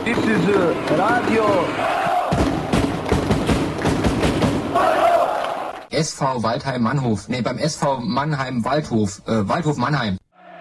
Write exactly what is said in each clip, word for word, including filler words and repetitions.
This is uh, Radio. S V Waldheim Mannhof. Ne, beim S V Mannheim Waldhof. Äh, Waldhof Mannheim.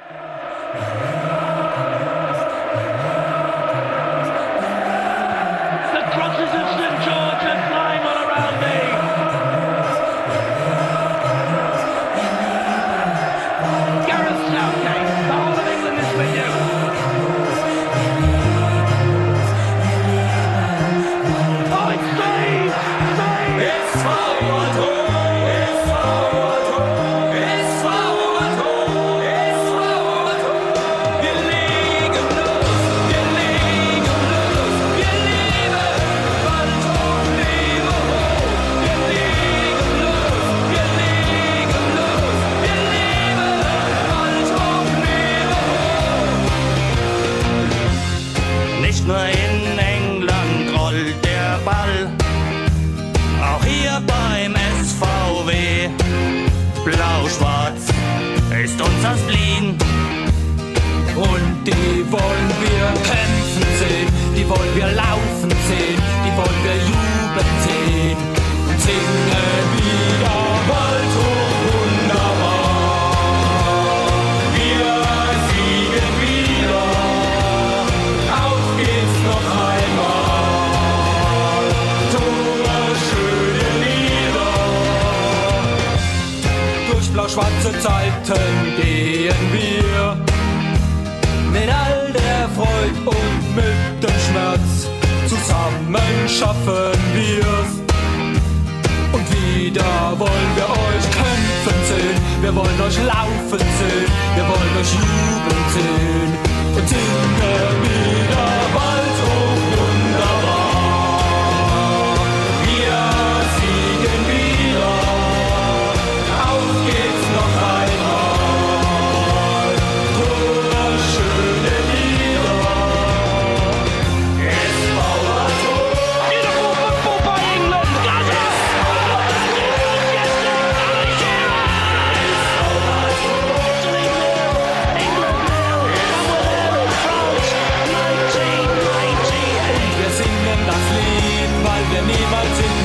Schwarze Zeiten gehen wir mit all der Freude und mit dem Schmerz. Zusammen schaffen wir's. Und wieder wollen wir euch kämpfen sehen. Wir wollen euch laufen sehen. Wir wollen euch jubeln sehen. Und singen wieder Waldhof wunderbar. Wir siegen wieder. Auf geht's noch einmal. Tore, schöne Lieder. S V Waldhof. Beautiful football by England. Gaza. Und wir singen das Lied, weil wir niemals in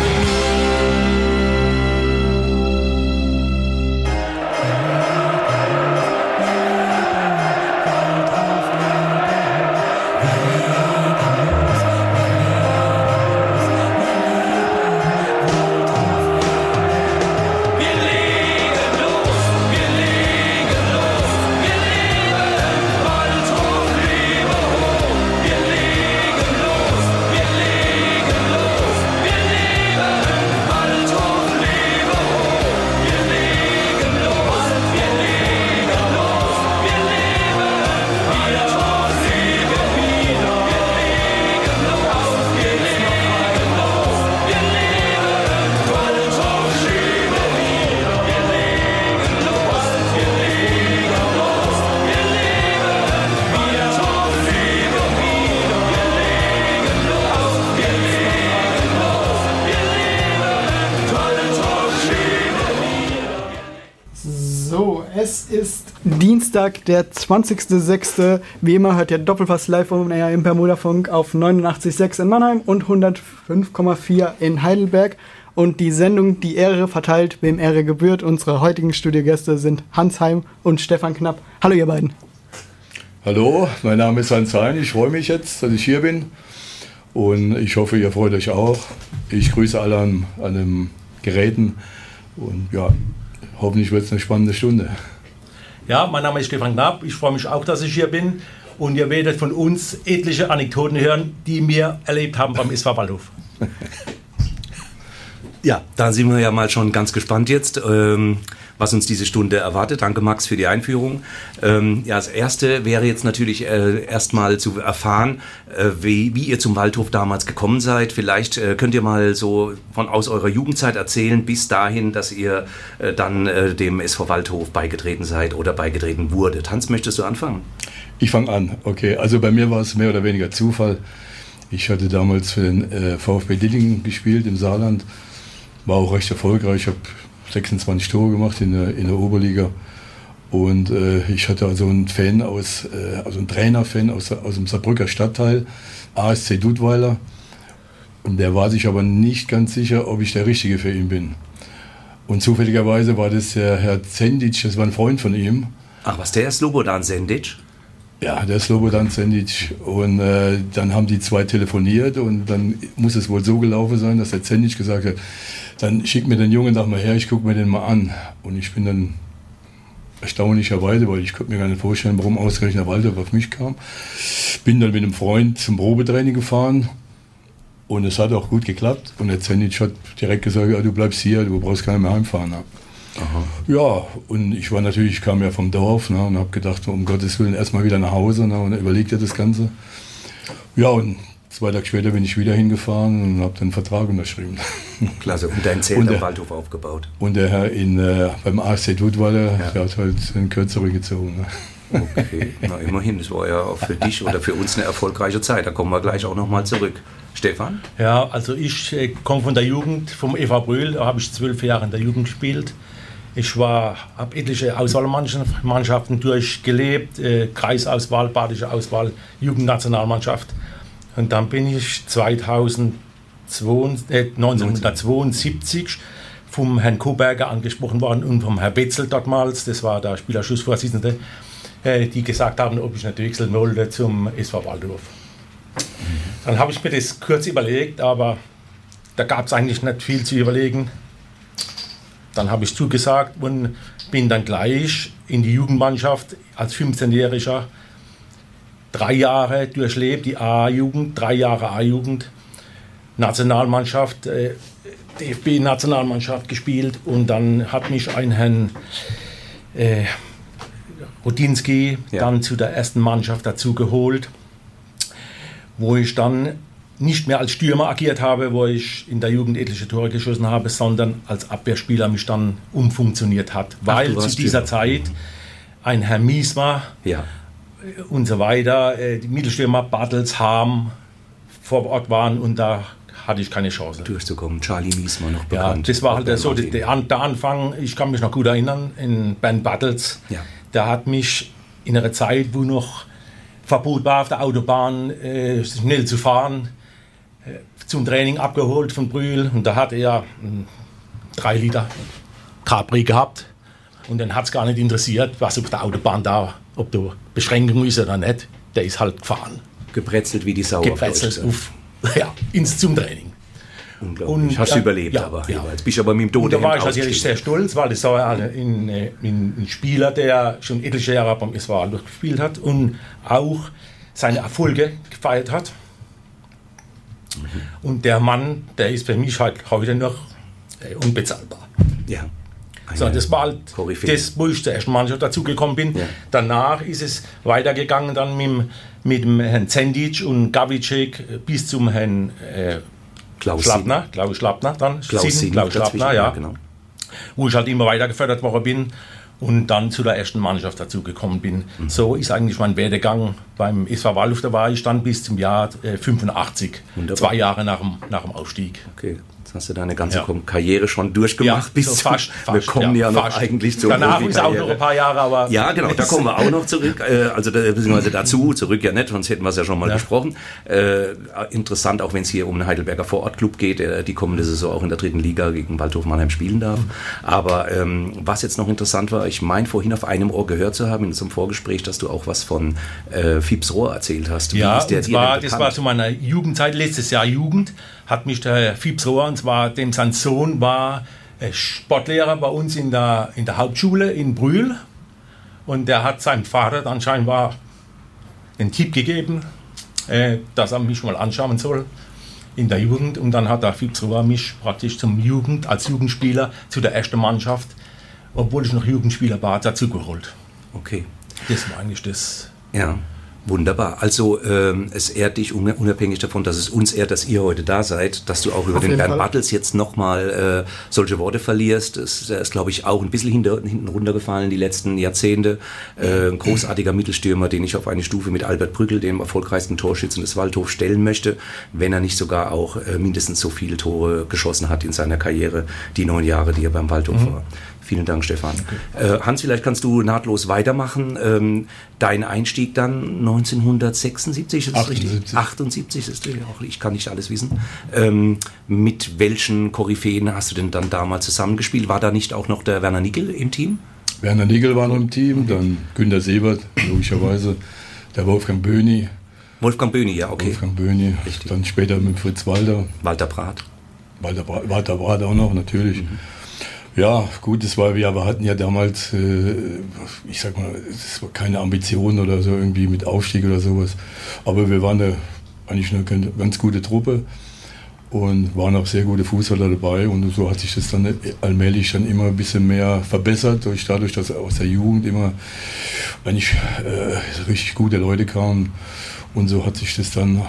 Es ist Dienstag, der zwanzigster sechster Wie immer hört ihr Doppelpass live on air im Bermudafunk auf neunundachtzig Komma sechs in Mannheim und hundertfünf Komma vier in Heidelberg. Und die Sendung Die Ehre verteilt, wem Ehre gebührt. Unsere heutigen Studiogäste sind Hans Heim und Stefan Knapp. Hallo ihr beiden. Hallo, mein Name ist Hans Heim. Ich freue mich jetzt, dass ich hier bin. Und ich hoffe, ihr freut euch auch. Ich grüße alle an, an den Geräten. Und ja, hoffentlich wird es eine spannende Stunde. Ja, mein Name ist Stefan Knapp. Ich freue mich auch, dass ich hier bin. Und ihr werdet von uns etliche Anekdoten hören, die wir erlebt haben beim S V Waldhof. Ja, da sind wir ja mal schon ganz gespannt jetzt, ähm, was uns diese Stunde erwartet. Danke, Max, für die Einführung. Ähm, ja, das Erste wäre jetzt natürlich äh, erstmal zu erfahren, äh, wie, wie ihr zum Waldhof damals gekommen seid. Vielleicht äh, könnt ihr mal so von aus eurer Jugendzeit erzählen, bis dahin, dass ihr äh, dann äh, dem S V Waldhof beigetreten seid oder beigetreten wurdet. Hans, möchtest du anfangen? Ich fange an, okay. Also bei mir war es mehr oder weniger Zufall. Ich hatte damals für den äh, VfB Dillingen gespielt im Saarland. War auch recht erfolgreich. Ich habe sechsundzwanzig Tore gemacht in der, in der Oberliga. Und äh, ich hatte also einen Fan aus, äh, also einen Trainer-Fan aus, aus dem Saarbrücker Stadtteil, A S C Dudweiler. Und der war sich aber nicht ganz sicher, ob ich der Richtige für ihn bin. Und zufälligerweise war das der Herr Zendic, das war ein Freund von ihm. Ach, was, der ist Slobodan Sendic? Ja, der Slobodan Zendic. Und äh, dann haben die zwei telefoniert und dann muss es wohl so gelaufen sein, dass der Zendic gesagt hat, dann schick mir den Jungen doch mal her, ich gucke mir den mal an. Und ich bin dann erstaunlicherweise, weil ich konnte mir gar nicht vorstellen, warum ausgerechnet Waldorf auf mich kam. Bin dann mit einem Freund zum Probetraining gefahren und es hat auch gut geklappt. Und der Zendic hat direkt gesagt, ja, du bleibst hier, du brauchst gar nicht mehr heimfahren. Aha. Ja, und ich war natürlich, ich kam ja vom Dorf, ne, und habe gedacht, um Gottes Willen erstmal wieder nach Hause, ne, und überlegte das Ganze. Ja, und zwei Tage später bin ich wieder hingefahren und habe den Vertrag unterschrieben. Klasse, und dein Zelt am Waldhof aufgebaut. Und der Herr in, äh, beim A S C Dudweiler, ja. Der hat halt den Kürzere gezogen. Ne. Okay, na immerhin, das war ja auch für dich oder für uns eine erfolgreiche Zeit. Da kommen wir gleich auch nochmal zurück. Stefan? Ja, also ich äh, komme von der Jugend, vom E V Brühl, da habe ich zwölf Jahre in der Jugend gespielt. Ich war, habe etliche Auswahlmannschaften durchgelebt, äh, Kreisauswahl, badische Auswahl, Jugendnationalmannschaft. Und dann bin ich neunzehnhundertzweiundsiebzig vom Herrn Koberger angesprochen worden und vom Herrn Betzel damals, das war der Spielerschussvorsitzende, äh, die gesagt haben, ob ich nicht wechseln wollte zum S V Waldorf. Dann habe ich mir das kurz überlegt, aber da gab es eigentlich nicht viel zu überlegen. Dann habe ich zugesagt und bin dann gleich in die Jugendmannschaft als fünfzehnjähriger drei Jahre durchlebt, die A-Jugend, drei Jahre A-Jugend, Nationalmannschaft, äh, D F B-Nationalmannschaft gespielt und dann hat mich ein Herrn äh, Rodinski ja. dann zu der ersten Mannschaft dazu geholt, wo ich dann nicht mehr als Stürmer agiert habe, wo ich in der Jugend etliche Tore geschossen habe, sondern als Abwehrspieler mich dann umfunktioniert hat, weil Ach, zu dieser Stürmer. Zeit ein Herr Miesmer ja. und so weiter, die Mittelstürmer Bartels, Harm vor Ort waren und da hatte ich keine Chance. Durchzukommen, Charlie Miesmer noch bekannt. Ja, das war halt der, so der, der Anfang, ich kann mich noch gut erinnern, in Bernd Bartels, ja. der hat mich in einer Zeit, wo noch Verbot war auf der Autobahn, äh, schnell zu fahren, zum Training abgeholt von Brühl und da hat er einen drei Liter Capri gehabt und dann hat es gar nicht interessiert, was auf der Autobahn da, ob da Beschränkung ist oder nicht, der ist halt gefahren. Gebrezelt wie die Sau. Gebrezelt auf, ja, ins zum Training. Unglaublich. Und, Hast du äh, überlebt, ja, aber ja. Jetzt bist du aber mit dem Tod. Da war ich natürlich sehr stolz, weil das war ein, ein, ein Spieler, der schon etliche Jahre beim S V Waldorf gespielt hat und auch seine Erfolge gefeiert hat. Mhm. Und der Mann, der ist für mich halt heute noch äh, unbezahlbar. Ja. So, das war halt das, wo ich zur ersten Mannschaft dazugekommen bin. Ja. Danach ist es weitergegangen dann mit, mit dem Herrn Zendic und Gavicek bis zum Herrn äh, Klaus Schlappner, Klaus Schlappner dann. Klaus, Sieden, Klaus Schlappner, ja. Genau. Wo ich halt immer weiter gefördert worden bin und dann zu der ersten Mannschaft dazugekommen bin. Mhm. So ist eigentlich mein Werdegang beim S V Waldorf. Da war ich dann bis zum Jahr äh, fünfundachtzig, Wunderbar. zwei Jahre nach dem, nach dem Aufstieg. Okay. Jetzt hast du deine ganze ja. Karriere schon durchgemacht. Ja, bis so fast, zu, wir fast, kommen ja, ja noch fast. eigentlich zur Danach ist auch noch ein paar Jahre, aber... Ja, genau, da kommen wir auch noch zurück, äh, also beziehungsweise dazu, zurück ja nicht, sonst hätten wir es ja schon mal ja. besprochen. Äh, interessant, auch wenn es hier um einen Heidelberger Vorortclub geht, der die kommende Saison auch in der dritten Liga gegen Waldhof Mannheim spielen darf. Aber ähm, was jetzt noch interessant war, ich meine vorhin auf einem Ohr gehört zu haben, in unserem Vorgespräch, dass du auch was von äh, Fips Rohr erzählt hast. Wie ja, ist der und zwar, das war zu meiner Jugendzeit, letztes Jahr Jugend, hat mich der Fips Rohr, und zwar dem sein Sohn war Sportlehrer bei uns in der, in der Hauptschule in Brühl und der hat seinem Vater dann scheinbar den Tipp gegeben, äh, dass er mich mal anschauen soll in der Jugend und dann hat der Fips Rohr mich praktisch zum Jugend, als Jugendspieler zu der ersten Mannschaft, obwohl ich noch Jugendspieler war, dazu geholt. Okay. Das war eigentlich das... Ja. Wunderbar. Also ähm, es ehrt dich unabhängig davon, dass es uns ehrt, dass ihr heute da seid, dass du auch über Auf den Bernd Bartels jetzt nochmal äh, solche Worte verlierst. Das ist, glaube ich, auch ein bisschen hinter, hinten runtergefallen die letzten Jahrzehnte. Äh, ein großartiger Mittelstürmer, den ich auf eine Stufe mit Albert Brückel, dem erfolgreichsten Torschützen des Waldhof, stellen möchte, wenn er nicht sogar auch äh, mindestens so viele Tore geschossen hat in seiner Karriere, die neun Jahre, die er beim Waldhof mhm. war. Vielen Dank, Stefan. Okay. Äh, Hans, vielleicht kannst du nahtlos weitermachen. Ähm, dein Einstieg dann neunzehnhundertsechsundsiebzig, ist das achtundsiebzig. Richtig? achtundsiebzig, ist das auch, ich kann nicht alles wissen. Ähm, mit welchen Koryphäen hast du denn dann damals zusammengespielt? War da nicht auch noch der Werner Nickel im Team? Werner Nickel war noch im Team, dann Günter Siebert, logischerweise, der Wolfgang Böhni. Wolfgang Böhni, ja, okay. Wolfgang Böhni, Richtig. Dann später mit Fritz Walter. Walter Brath. Walter, Bra- Walter Brath auch noch, natürlich. Mhm. Ja, gut, das war, wir hatten ja damals, äh, ich sag mal, es war keine Ambition oder so irgendwie mit Aufstieg oder sowas. Aber wir waren eine, eigentlich eine ganz gute Truppe und waren auch sehr gute Fußballer dabei. Und so hat sich das dann allmählich dann immer ein bisschen mehr verbessert, durch, dadurch, dass aus der Jugend immer eigentlich äh, richtig gute Leute kamen. Und so hat sich das dann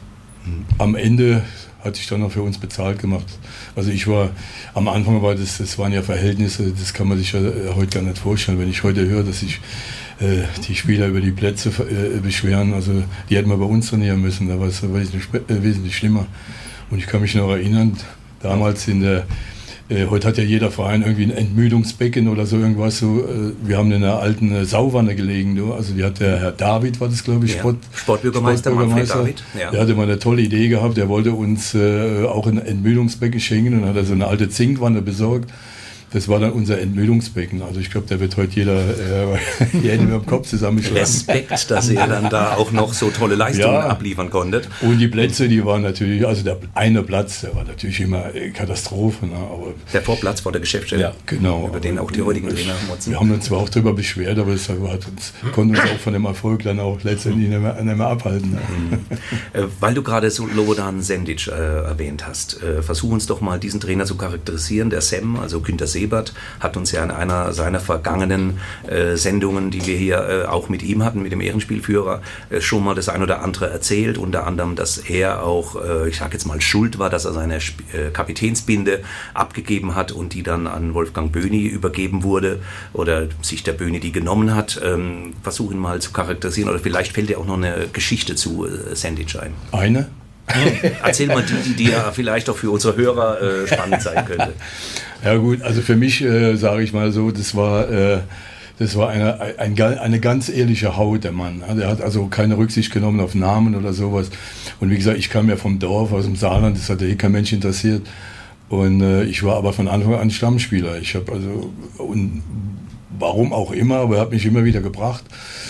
am Ende hat sich dann noch für uns bezahlt gemacht. Also ich war, am Anfang war das, das waren ja Verhältnisse, das kann man sich ja heute gar nicht vorstellen. Wenn ich heute höre, dass sich äh, die Spieler über die Plätze äh, beschweren, also die hätten wir bei uns trainieren müssen, da war es wesentlich, äh, wesentlich schlimmer. Und ich kann mich noch erinnern, damals in der, äh, heute hat ja jeder Verein irgendwie ein Entmüdungsbecken oder so irgendwas. So, äh, wir haben in einer alten äh, Sauwanne gelegen, du. Also die hat der Herr David, war das glaube ich, Ja. Sport, Sportbürgermeister, Sportbürgermeister. Manfred David. Ja. Der hatte mal eine tolle Idee gehabt, der wollte uns äh, auch ein Entmüdungsbecken schenken und hat er so eine alte Zinkwanne besorgt. Das war dann unser Entmüdungsbecken. Also ich glaube, da wird heute jeder äh, die Hände mit dem Kopf zusammenschlagen. Respekt, dass ihr dann da auch noch so tolle Leistungen Ja. abliefern konntet. Und die Plätze, die waren natürlich, also der eine Platz, der war natürlich immer äh, Katastrophe. Ne? Aber Der Vorplatz vor der Geschäftsstelle, ja, genau. über den auch die heutigen Trainer motzen. Wir haben uns zwar auch darüber beschwert, aber es hat uns, konnte uns auch von dem Erfolg dann auch letztendlich nicht mehr, nicht mehr abhalten. Ne? Äh, Weil du gerade so Slobodan Sendic äh, erwähnt hast, äh, versuch uns doch mal diesen Trainer zu charakterisieren. Der Sam, also Günter Siebert, hat uns ja in einer seiner vergangenen äh, Sendungen, die wir hier äh, auch mit ihm hatten, mit dem Ehrenspielführer, äh, schon mal das ein oder andere erzählt. Unter anderem, dass er auch, äh, ich sage jetzt mal, schuld war, dass er seine Sp- äh, Kapitänsbinde abgegeben hat und die dann an Wolfgang Böhni übergeben wurde oder sich der Böhni die genommen hat. Ähm, versuch ihn mal zu charakterisieren oder vielleicht fällt dir auch noch eine Geschichte zu äh, Sendic ein. Eine? Erzähl mal die, die, die ja vielleicht auch für unsere Hörer äh, spannend sein könnte. Ja gut, also für mich, äh, sage ich mal so, das war, äh, das war eine, ein, eine ganz ehrliche Haut, der Mann. Der hat also keine Rücksicht genommen auf Namen oder sowas. Und wie gesagt, ich kam ja vom Dorf, aus dem Saarland, das hat ja eh kein Mensch interessiert. Und äh, ich war aber von Anfang an Stammspieler. Ich habe also, und warum auch immer, aber er hat mich immer wieder gebracht.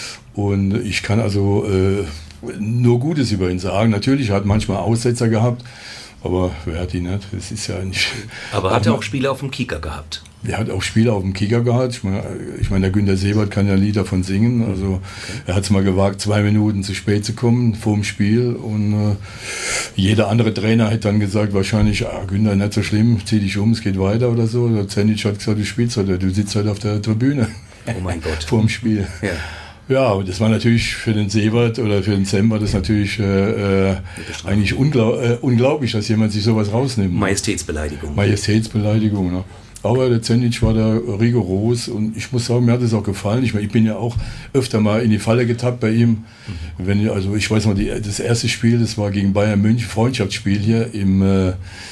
Und ich kann also äh, nur Gutes über ihn sagen. Natürlich hat er manchmal Aussetzer gehabt, aber wer hat die nicht? Das ist ja nicht. Aber hat er auch Spiele auf dem Kicker gehabt? Er hat auch Spiele auf dem Kicker gehabt. Ich meine, ich meine der Günter Siebert kann ja ein Lied davon singen. Also okay. Er hat es mal gewagt, zwei Minuten zu spät zu kommen vor dem Spiel. Und äh, jeder andere Trainer hätte dann gesagt, wahrscheinlich, ah, Günter, nicht so schlimm, zieh dich um, es geht weiter oder so. Der Sendic hat gesagt, du spielst heute, du sitzt heute auf der Tribüne. Oh mein Gott. Vor dem Spiel. Ja. Ja, und das war natürlich für den Siebert oder für den Sam war das natürlich äh, äh, eigentlich unglaub, äh, unglaublich, dass jemand sich sowas rausnimmt. Majestätsbeleidigung. Majestätsbeleidigung, ne? Aber der Sendic war da rigoros und ich muss sagen, mir hat es auch gefallen. Ich, meine, ich bin ja auch öfter mal in die Falle getappt bei ihm. Mhm. Wenn, also ich weiß noch, die, das erste Spiel, das war gegen Bayern München, Freundschaftsspiel hier im äh,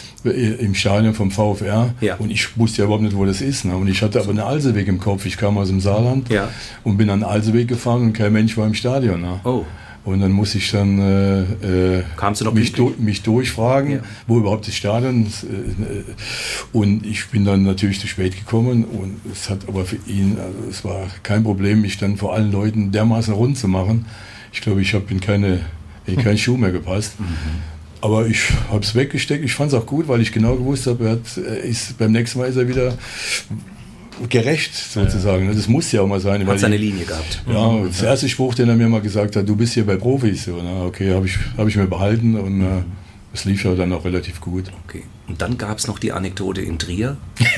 im Stadion vom VfR ja. Und ich wusste ja überhaupt nicht, wo das ist. Ne? Und ich hatte aber eine Alseweg im Kopf. Ich kam aus dem Saarland ja. und bin an den Alseweg gefahren und kein Mensch war im Stadion. Ne? Oh. Und dann musste ich dann äh, äh, Kamst du noch mich, du, mich durchfragen, ja. wo überhaupt das Stadion ist. Äh, und ich bin dann natürlich zu spät gekommen und es hat aber für ihn, also es war kein Problem, mich dann vor allen Leuten dermaßen rund zu machen. Ich glaube, ich habe in keine, in keinen Schuh mehr gepasst. Mhm. Aber ich habe es weggesteckt. Ich fand es auch gut, weil ich genau gewusst habe, er hat, er ist, beim nächsten Mal ist er wieder gerecht sozusagen. Ja. Das muss ja auch mal sein. Er hat seine Linie gehabt. Ja, mhm. Das erste Spruch, den er mir mal gesagt hat, du bist hier bei Profis. So, na, okay, habe ich, hab ich mir behalten und mhm. äh, es lief ja dann auch relativ gut. Okay. Und dann gab es noch die Anekdote in Trier.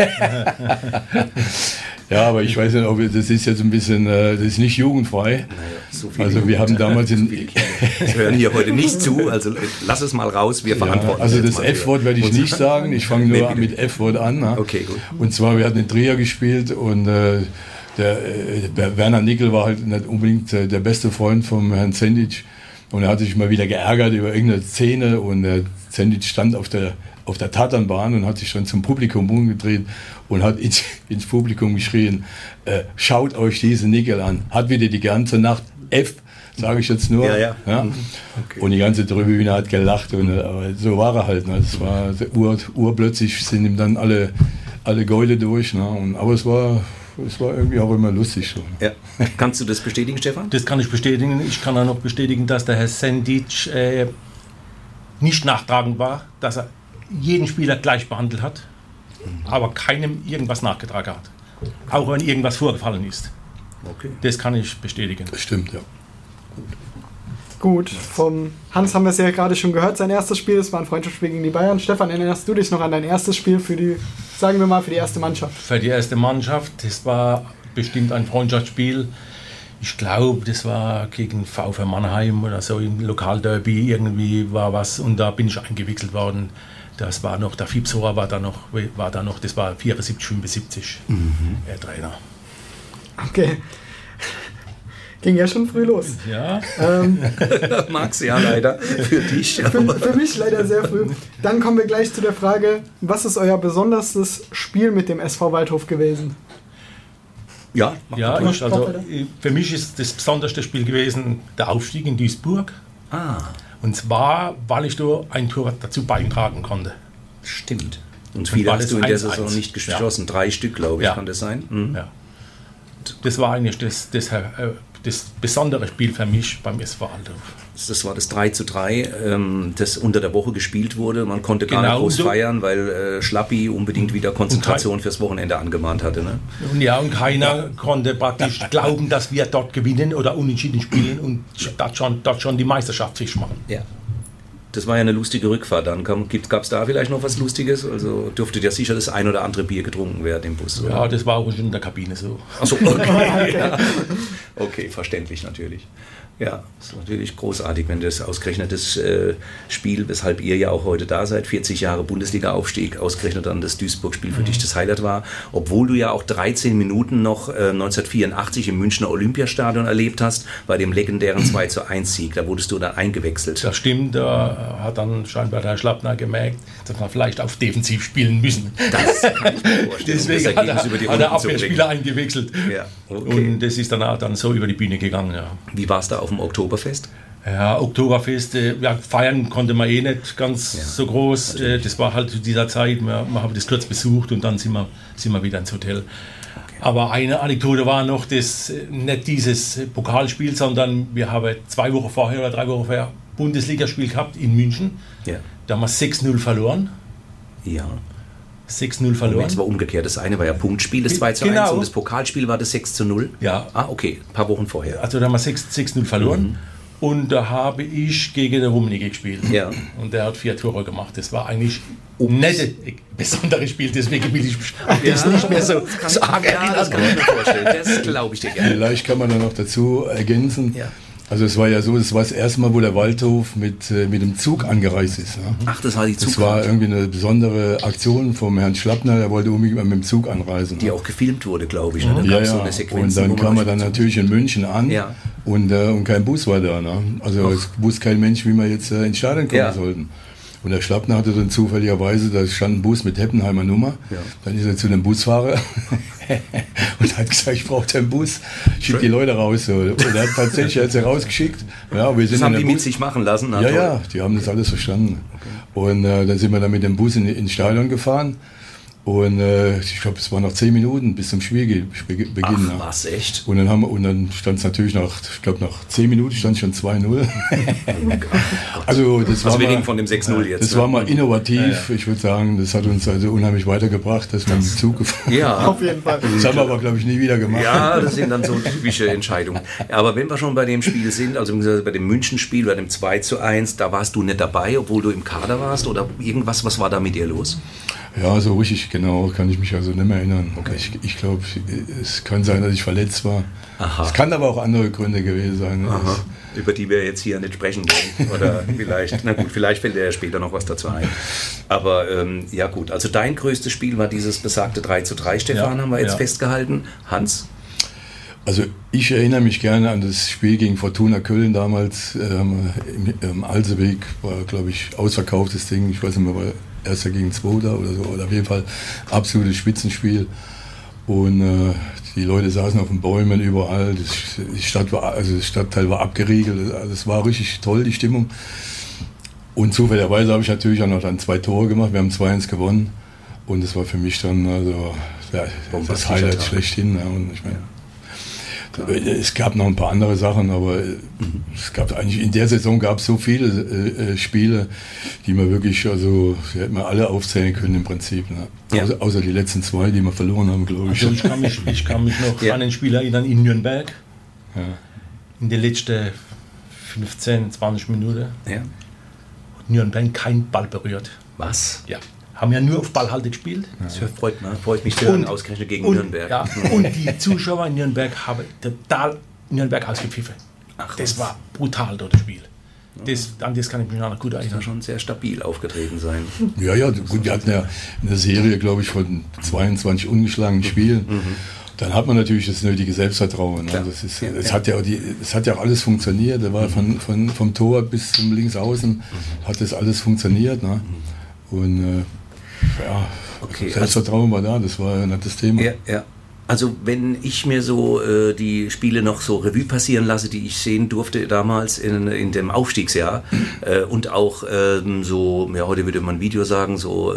Ja, aber ich weiß nicht, ob das ist jetzt ein bisschen, das ist nicht jugendfrei. Naja, so viele also wir haben damals in... Wir hören hier heute nicht zu, also lass es mal raus, wir verantworten. Ja, also das F-Wort werde ich nicht sagen, ich fange nur nee, mit F-Wort an. Na? Okay, gut. Und zwar, wir hatten in Trier gespielt und äh, der, der Werner Nickel war halt nicht unbedingt äh, der beste Freund vom Herrn Sendic. Und er hat sich mal wieder geärgert über irgendeine Szene und der Zenit stand auf der, auf der Tatanbahn und hat sich dann zum Publikum umgedreht und hat ins, ins Publikum geschrien, äh, schaut euch diese Nickel an. Hat wieder die ganze Nacht F, sage ich jetzt nur. Ja, ja. Ja? Okay. Und die ganze Tribüne hat gelacht. Und, aber so war er halt. Ne? Das war ur, urplötzlich sind ihm dann alle, alle Gäule durch. Ne? Und, aber es war, es war irgendwie auch immer lustig. So. Ja. Kannst du das bestätigen, Stefan? Das kann ich bestätigen. Ich kann auch noch bestätigen, dass der Herr Sendic äh, nicht nachtragend war, dass er jeden Spieler gleich behandelt hat, aber keinem irgendwas nachgetragen hat. Auch wenn irgendwas vorgefallen ist. Okay. Das kann ich bestätigen. Das stimmt, ja. Gut, vom Hans haben wir es ja gerade schon gehört, sein erstes Spiel, es war ein Freundschaftsspiel gegen die Bayern. Stefan, erinnerst du dich noch an dein erstes Spiel für die, sagen wir mal, für die erste Mannschaft? Für die erste Mannschaft, das war bestimmt ein Freundschaftsspiel. Ich glaube, das war gegen VfR Mannheim oder so im Lokalderby, irgendwie war was und da bin ich eingewechselt worden. Das war noch, der Fipsora war da noch, war da noch, das war vierundsiebzig, fünfundsiebzig, mhm. der Trainer. Okay. Ging ja schon früh los. Ja. Ähm, Max, ja leider. Für dich. für, für mich leider sehr früh. Dann kommen wir gleich zu der Frage, was ist euer besonderstes Spiel mit dem S V Waldhof gewesen? Ja, ja ich, also für mich ist das besonderste Spiel gewesen der Aufstieg in Duisburg. Ah. Und zwar, weil ich da ein Tor dazu beitragen konnte. Stimmt. Und viele Und hast du in der eins eins. Saison nicht geschossen. Ja. Drei Stück, glaube ich, ja. kann das sein? Mhm. Ja. Das war eigentlich das, das, das besondere Spiel für mich beim S V Waldhof. Das war das drei zu drei, ähm, das unter der Woche gespielt wurde. Man konnte gar Genau nicht groß so. feiern, weil äh, Schlappi unbedingt wieder Konzentration fürs Wochenende angemahnt hatte. Ne? Und ja, und keiner konnte praktisch glauben, dass wir dort gewinnen oder unentschieden spielen und dort schon, dort schon die Meisterschaft fisch machen. Ja. Das war ja eine lustige Rückfahrt. Dann gab es da vielleicht noch was Lustiges? Also dürfte ja sicher das ein oder andere Bier getrunken werden im Bus. Oder? Ja, das war auch schon in der Kabine so. Achso, okay. Ja. Okay, verständlich natürlich. Ja, das ist natürlich großartig, wenn das ausgerechnet das äh, Spiel, weshalb ihr ja auch heute da seid, vierzig Jahre Bundesliga-Aufstieg, ausgerechnet dann das Duisburg-Spiel für mhm. dich das Highlight war, obwohl du ja auch dreizehn Minuten noch äh, neunzehnhundertvierundachtzig im Münchner Olympiastadion erlebt hast, bei dem legendären zwei zu eins Sieg, da wurdest du dann eingewechselt. Das stimmt, da hat dann scheinbar der Schlappner gemerkt, dass wir vielleicht auf Defensiv spielen müssen. Das kann ich mir vorstellen. Deswegen hat er, über die hat er Abwehrspieler eingewechselt. Ja, okay. Und das ist dann, auch dann so über die Bühne gegangen. Ja. Wie war es da auf dem Oktoberfest? Ja, Oktoberfest, äh, ja, feiern konnte man eh nicht ganz ja, so groß. Äh, das war halt zu dieser Zeit, wir, wir haben das kurz besucht und dann sind wir, sind wir wieder ins Hotel. Okay. Aber eine Anekdote war noch, das, nicht dieses Pokalspiel, sondern wir haben zwei Wochen vorher oder drei Wochen vorher Bundesligaspiel gehabt in München. Ja. Da haben wir sechs null verloren. Ja. sechs null verloren. Das war umgekehrt. Das eine war ja Punktspiel, das zwei zu eins, genau. Und das Pokalspiel war das sechs zu null. Ja. Ah, okay, ein paar Wochen vorher. Also da haben wir sechs null verloren. Mhm. Und da habe ich gegen den Rummenigge gespielt. Ja. Und der hat vier Tore gemacht. Das war eigentlich ein nettes, besonderes Spiel. Deswegen will ich mich ja, das nicht mehr so arg erinnern. Das kann ich mir vorstellen. Das glaube ich dir gerne. Vielleicht kann man da noch dazu ergänzen. Ja. Also es war ja so, das war das erste Mal, wo der Waldhof mit, äh, mit dem Zug angereist ist. Ja. Ach, das war die Zug. Das war irgendwie eine besondere Aktion vom Herrn Schlappner, der wollte unbedingt mit dem Zug anreisen. Die auch gefilmt wurde, glaube ich. Ne? Da ja, ja. So eine Sequenz, und dann kam er dann natürlich in München an ja. und, äh, und kein Bus war da. Ne? Also Ach. es wusste kein Mensch, wie wir jetzt äh, ins Stadion kommen ja. sollten. Und der Schlappner hatte dann zufälligerweise, da stand ein Bus mit Heppenheimer Nummer. Ja. Dann ist er zu dem Busfahrer und hat gesagt, ich brauche den Bus, schick die Leute raus. So. Und er hat tatsächlich er hat sie rausgeschickt. Ja, wir sind das haben die Bus. mit sich machen lassen? Ja, toll. ja, die haben das alles verstanden. Okay. Und äh, dann sind wir dann mit dem Bus in, ins Stadion gefahren. Und äh, ich glaube, es waren noch zehn Minuten bis zum Spielbeginn. Ach, was, echt? Und dann, haben wir, und dann stand es natürlich nach, ich glaube, nach zehn Minuten stand schon zwei null. Also das also war wir mal, von dem sechs null jetzt. Das ne? war mal innovativ. Ja, ja. Ich würde sagen, das hat uns also unheimlich weitergebracht, dass wir mit dem Zug gefahren Ja, auf jeden Fall. Das haben wir aber, glaube ich, nie wieder gemacht. Ja, das sind dann so typische Entscheidungen. Aber wenn wir schon bei dem Spiel sind, also bei dem München-Spiel, bei dem zwei zu eins, da warst du nicht dabei, obwohl du im Kader warst oder irgendwas, was war da mit dir los? Ja, so richtig genau kann ich mich also nicht mehr erinnern. Okay. Ich, ich glaube, es kann sein, dass ich verletzt war. Aha. Es kann aber auch andere Gründe gewesen sein. Aha. Über die wir jetzt hier nicht sprechen wollen. Oder vielleicht, na gut, vielleicht fällt dir ja später noch was dazu ein. Aber ähm, ja gut, also dein größtes Spiel war dieses besagte drei zu drei, Stefan, ja, haben wir jetzt ja. festgehalten. Hans? Also ich erinnere mich gerne an das Spiel gegen Fortuna Köln damals ähm, im, im Alseweg, war glaube ich ausverkauftes Ding, ich weiß nicht mehr, war erster gegen zweiter oder so, oder auf jeden Fall absolutes Spitzenspiel und äh, die Leute saßen auf den Bäumen überall, das, die Stadt war, also das Stadtteil war abgeriegelt, also es war richtig toll, die Stimmung und zufälligerweise habe ich natürlich auch noch dann zwei Tore gemacht, wir haben zwei eins gewonnen und das war für mich dann also ja, das Highlight schlechthin ja, und ich meine, es gab noch ein paar andere Sachen, aber mhm. es gab eigentlich in der Saison gab es so viele äh, Spiele, die man wirklich, also die hätten wir alle aufzählen können im Prinzip. Ne? Ja. Außer, außer die letzten zwei, die wir verloren haben, glaube ich. Also ich, kann mich, ich kann mich noch ja. an den Spiel erinnern in Nürnberg. Ja. In den letzten fünfzehn, zwanzig Minuten. Ja. Hat Nürnberg keinen Ball berührt. Was? Ja. Haben ja nur auf Ballhalte gespielt. Ja. Das freut, mich, freut mich sehr, ausgerechnet gegen und, Nürnberg. Ja, und die Zuschauer in Nürnberg haben total Nürnberg ausgepfiffen. Ach, das war brutal dort das Spiel. Das, an das kann ich mich noch gut erinnern. Das schon sehr stabil aufgetreten sein. Ja, ja, gut, wir hatten ja eine Serie, glaube ich, von zweiundzwanzig ungeschlagenen Spielen. Mhm. Dann hat man natürlich das nötige Selbstvertrauen. Ne? Das ist, es, hat ja auch die, es hat ja auch alles funktioniert. Da war von, von, vom Tor bis zum Linksaußen mhm. hat das alles funktioniert. Ne? Und äh, ja, okay, Selbstvertrauen war da, das war ein nettes Thema. Ja, ja. Also wenn ich mir so äh, die Spiele noch so Revue passieren lasse, die ich sehen durfte damals in, in dem Aufstiegsjahr äh, und auch ähm, so, ja heute würde man Video sagen, so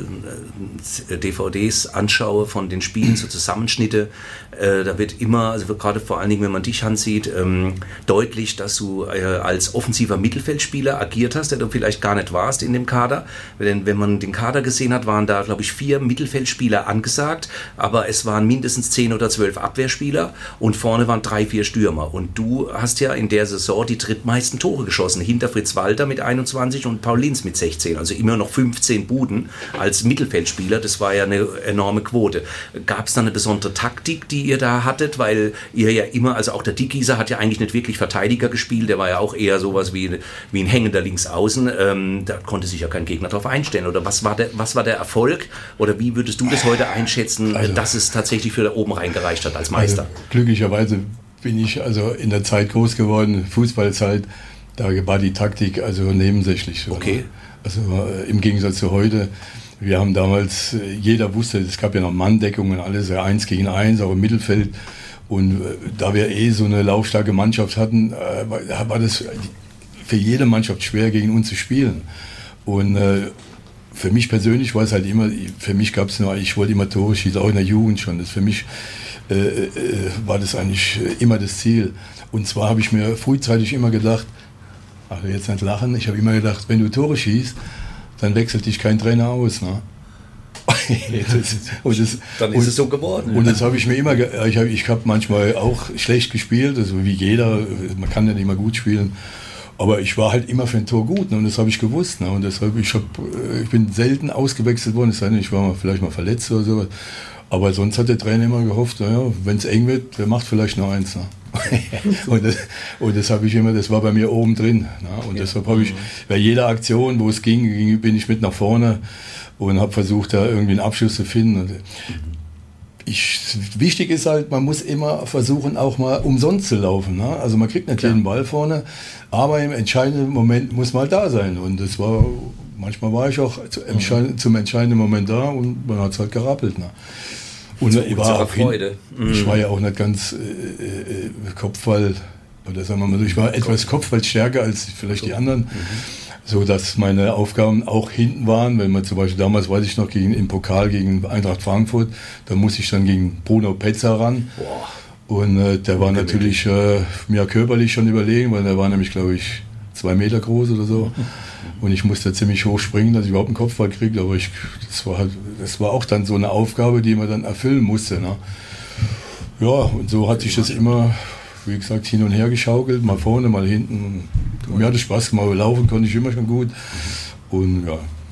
äh, D V Ds anschaue von den Spielen, so Zusammenschnitte, äh, da wird immer, also gerade vor allen Dingen, wenn man dich ansieht, ähm, deutlich, dass du äh, als offensiver Mittelfeldspieler agiert hast, der du vielleicht gar nicht warst in dem Kader. Denn wenn man den Kader gesehen hat, waren da, glaube ich, vier Mittelfeldspieler angesagt, aber es waren mindestens zehn oder zwölf Abwehrspieler und vorne waren drei, vier Stürmer. Und du hast ja in der Saison die drittmeisten Tore geschossen, hinter Fritz Walter mit einundzwanzig und Paul Linz mit sechzehn. Also immer noch fünfzehn Buden als Mittelfeldspieler. Das war ja eine enorme Quote. Gab es da eine besondere Taktik, die ihr da hattet? Weil ihr ja immer, also auch der Dickgießer hat ja eigentlich nicht wirklich Verteidiger gespielt. Der war ja auch eher sowas wie, wie ein hängender Linksaußen. Ähm, da konnte sich ja kein Gegner drauf einstellen. Oder was war der, was war der Erfolg? Oder wie würdest du das heute einschätzen, also, dass es tatsächlich für da oben reingereicht hat als Meister? Also, glücklicherweise bin ich also in der Zeit groß geworden, Fußballzeit, da war die Taktik also nebensächlich. Okay. Also äh, im Gegensatz zu heute, wir haben damals, äh, jeder wusste, es gab ja noch Manndeckung und alles, ja, eins gegen eins, auch im Mittelfeld. Und äh, da wir eh so eine laufstarke Mannschaft hatten, äh, war, war das für jede Mannschaft schwer, gegen uns zu spielen. Und äh, für mich persönlich war es halt immer, für mich gab es nur, ich wollte immer Tore schießen, auch in der Jugend schon. Das für mich äh, äh, war das eigentlich immer das Ziel. Und zwar habe ich mir frühzeitig immer gedacht, ach jetzt nicht lachen, ich habe immer gedacht, wenn du Tore schießt, dann wechselt dich kein Trainer aus. Ne? das, und das, dann ist und, es so geworden. Und das habe ich mir immer, ich habe ich hab manchmal auch schlecht gespielt, also wie jeder, man kann ja nicht immer gut spielen. Aber ich war halt immer für ein Tor gut, ne, und das habe ich gewusst. Ne, und deshalb, ich, hab, ich bin selten ausgewechselt worden, es sei denn, ich war mal, vielleicht mal verletzt oder so. Aber sonst hat der Trainer immer gehofft, naja, wenn es eng wird, der macht vielleicht noch eins. Ne. und das, und das habe ich immer, das war bei mir oben drin. Ne, und ja. deshalb habe ich bei jeder Aktion, wo es ging, bin ich mit nach vorne und habe versucht, da irgendwie einen Abschluss zu finden. Und Ich, wichtig ist halt, man muss immer versuchen, auch mal umsonst zu laufen. Ne? Also man kriegt nicht jeden Ball vorne, aber im entscheidenden Moment muss man halt da sein. Und das war, manchmal war ich auch zu, mhm. zum entscheidenden Moment da und man hat es halt gerappelt. Ne? Und ich war, auch hin, mhm. ich war ja auch nicht ganz äh, äh, Kopfball, oder sagen wir mal so, ich war etwas Kopfballstärker als vielleicht die anderen. Mhm. So dass meine Aufgaben auch hinten waren, wenn man zum Beispiel damals, weiß ich noch, gegen, im Pokal gegen Eintracht Frankfurt, da musste ich dann gegen Bruno Petzer ran. Boah. Und äh, der war natürlich äh, mir körperlich schon überlegen, weil der war nämlich, glaube ich, zwei Meter groß oder so. Und ich musste ziemlich hoch springen, dass ich überhaupt einen Kopfball kriege. Aber ich, das, war halt, das war auch dann so eine Aufgabe, die man dann erfüllen musste. Ne? Ja, und so hat sich das immer, wie gesagt, hin und her geschaukelt, mal vorne, mal hinten. Und mir hat es Spaß gemacht, laufen konnte ich immer schon gut. Und ja.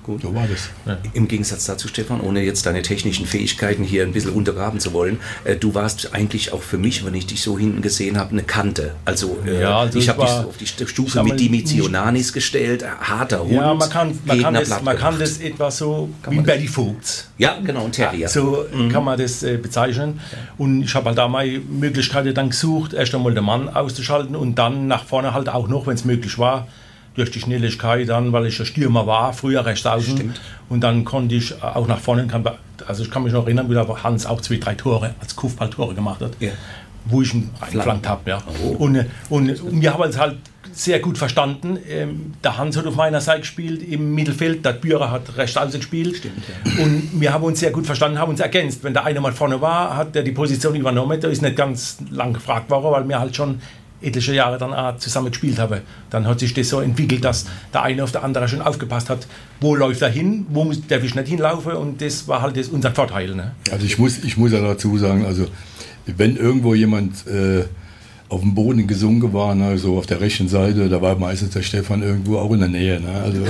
gut. So war das. Ja. Im Gegensatz dazu, Stefan, ohne jetzt deine technischen Fähigkeiten hier ein bisschen untergraben zu wollen, äh, du warst eigentlich auch für mich, wenn ich dich so hinten gesehen habe, eine Kante. Also, äh, ja, also ich habe dich auf die Stufe mit Dimitionanis gestellt, harter Hund. Ja, man kann, man kann, das, man kann gemacht. das etwa so kann wie Bertie Vogts. Ja, genau, ein Terrier. So mhm. kann man das äh, bezeichnen. Und ich habe halt da mal Möglichkeiten dann gesucht, erst einmal den Mann auszuschalten und dann nach vorne halt auch noch, wenn es möglich war, durch die Schnelligkeit dann, weil ich ja Stürmer war, früher rechts außen. Stimmt. Und dann konnte ich auch nach vorne, kann, also ich kann mich noch erinnern, wie da Hans auch zwei, drei Tore als Kopfballtore gemacht hat, ja. wo ich ihn eingeflankt habe. Ja. Oh. Und, und, und wir haben uns halt sehr gut verstanden. Ähm, der Hans hat auf meiner Seite gespielt im Mittelfeld, der Bührer hat rechts außen gespielt. Stimmt, ja. Und wir haben uns sehr gut verstanden, haben uns ergänzt. Wenn der eine mal vorne war, hat der die Position übernommen. Da ist nicht ganz lang gefragt worden, weil wir halt schon etliche Jahre dann auch zusammen gespielt haben. Dann hat sich das so entwickelt, dass der eine auf der andere schon aufgepasst hat, wo läuft er hin, wo muss, darf ich nicht hinlaufen, und das war halt das unser Vorteil. Ne? Also ich muss, ich muss ja dazu sagen, also wenn irgendwo jemand äh, auf dem Boden gesungen war, ne, so auf der rechten Seite, da war meistens der Stefan irgendwo auch in der Nähe. Ne? Also,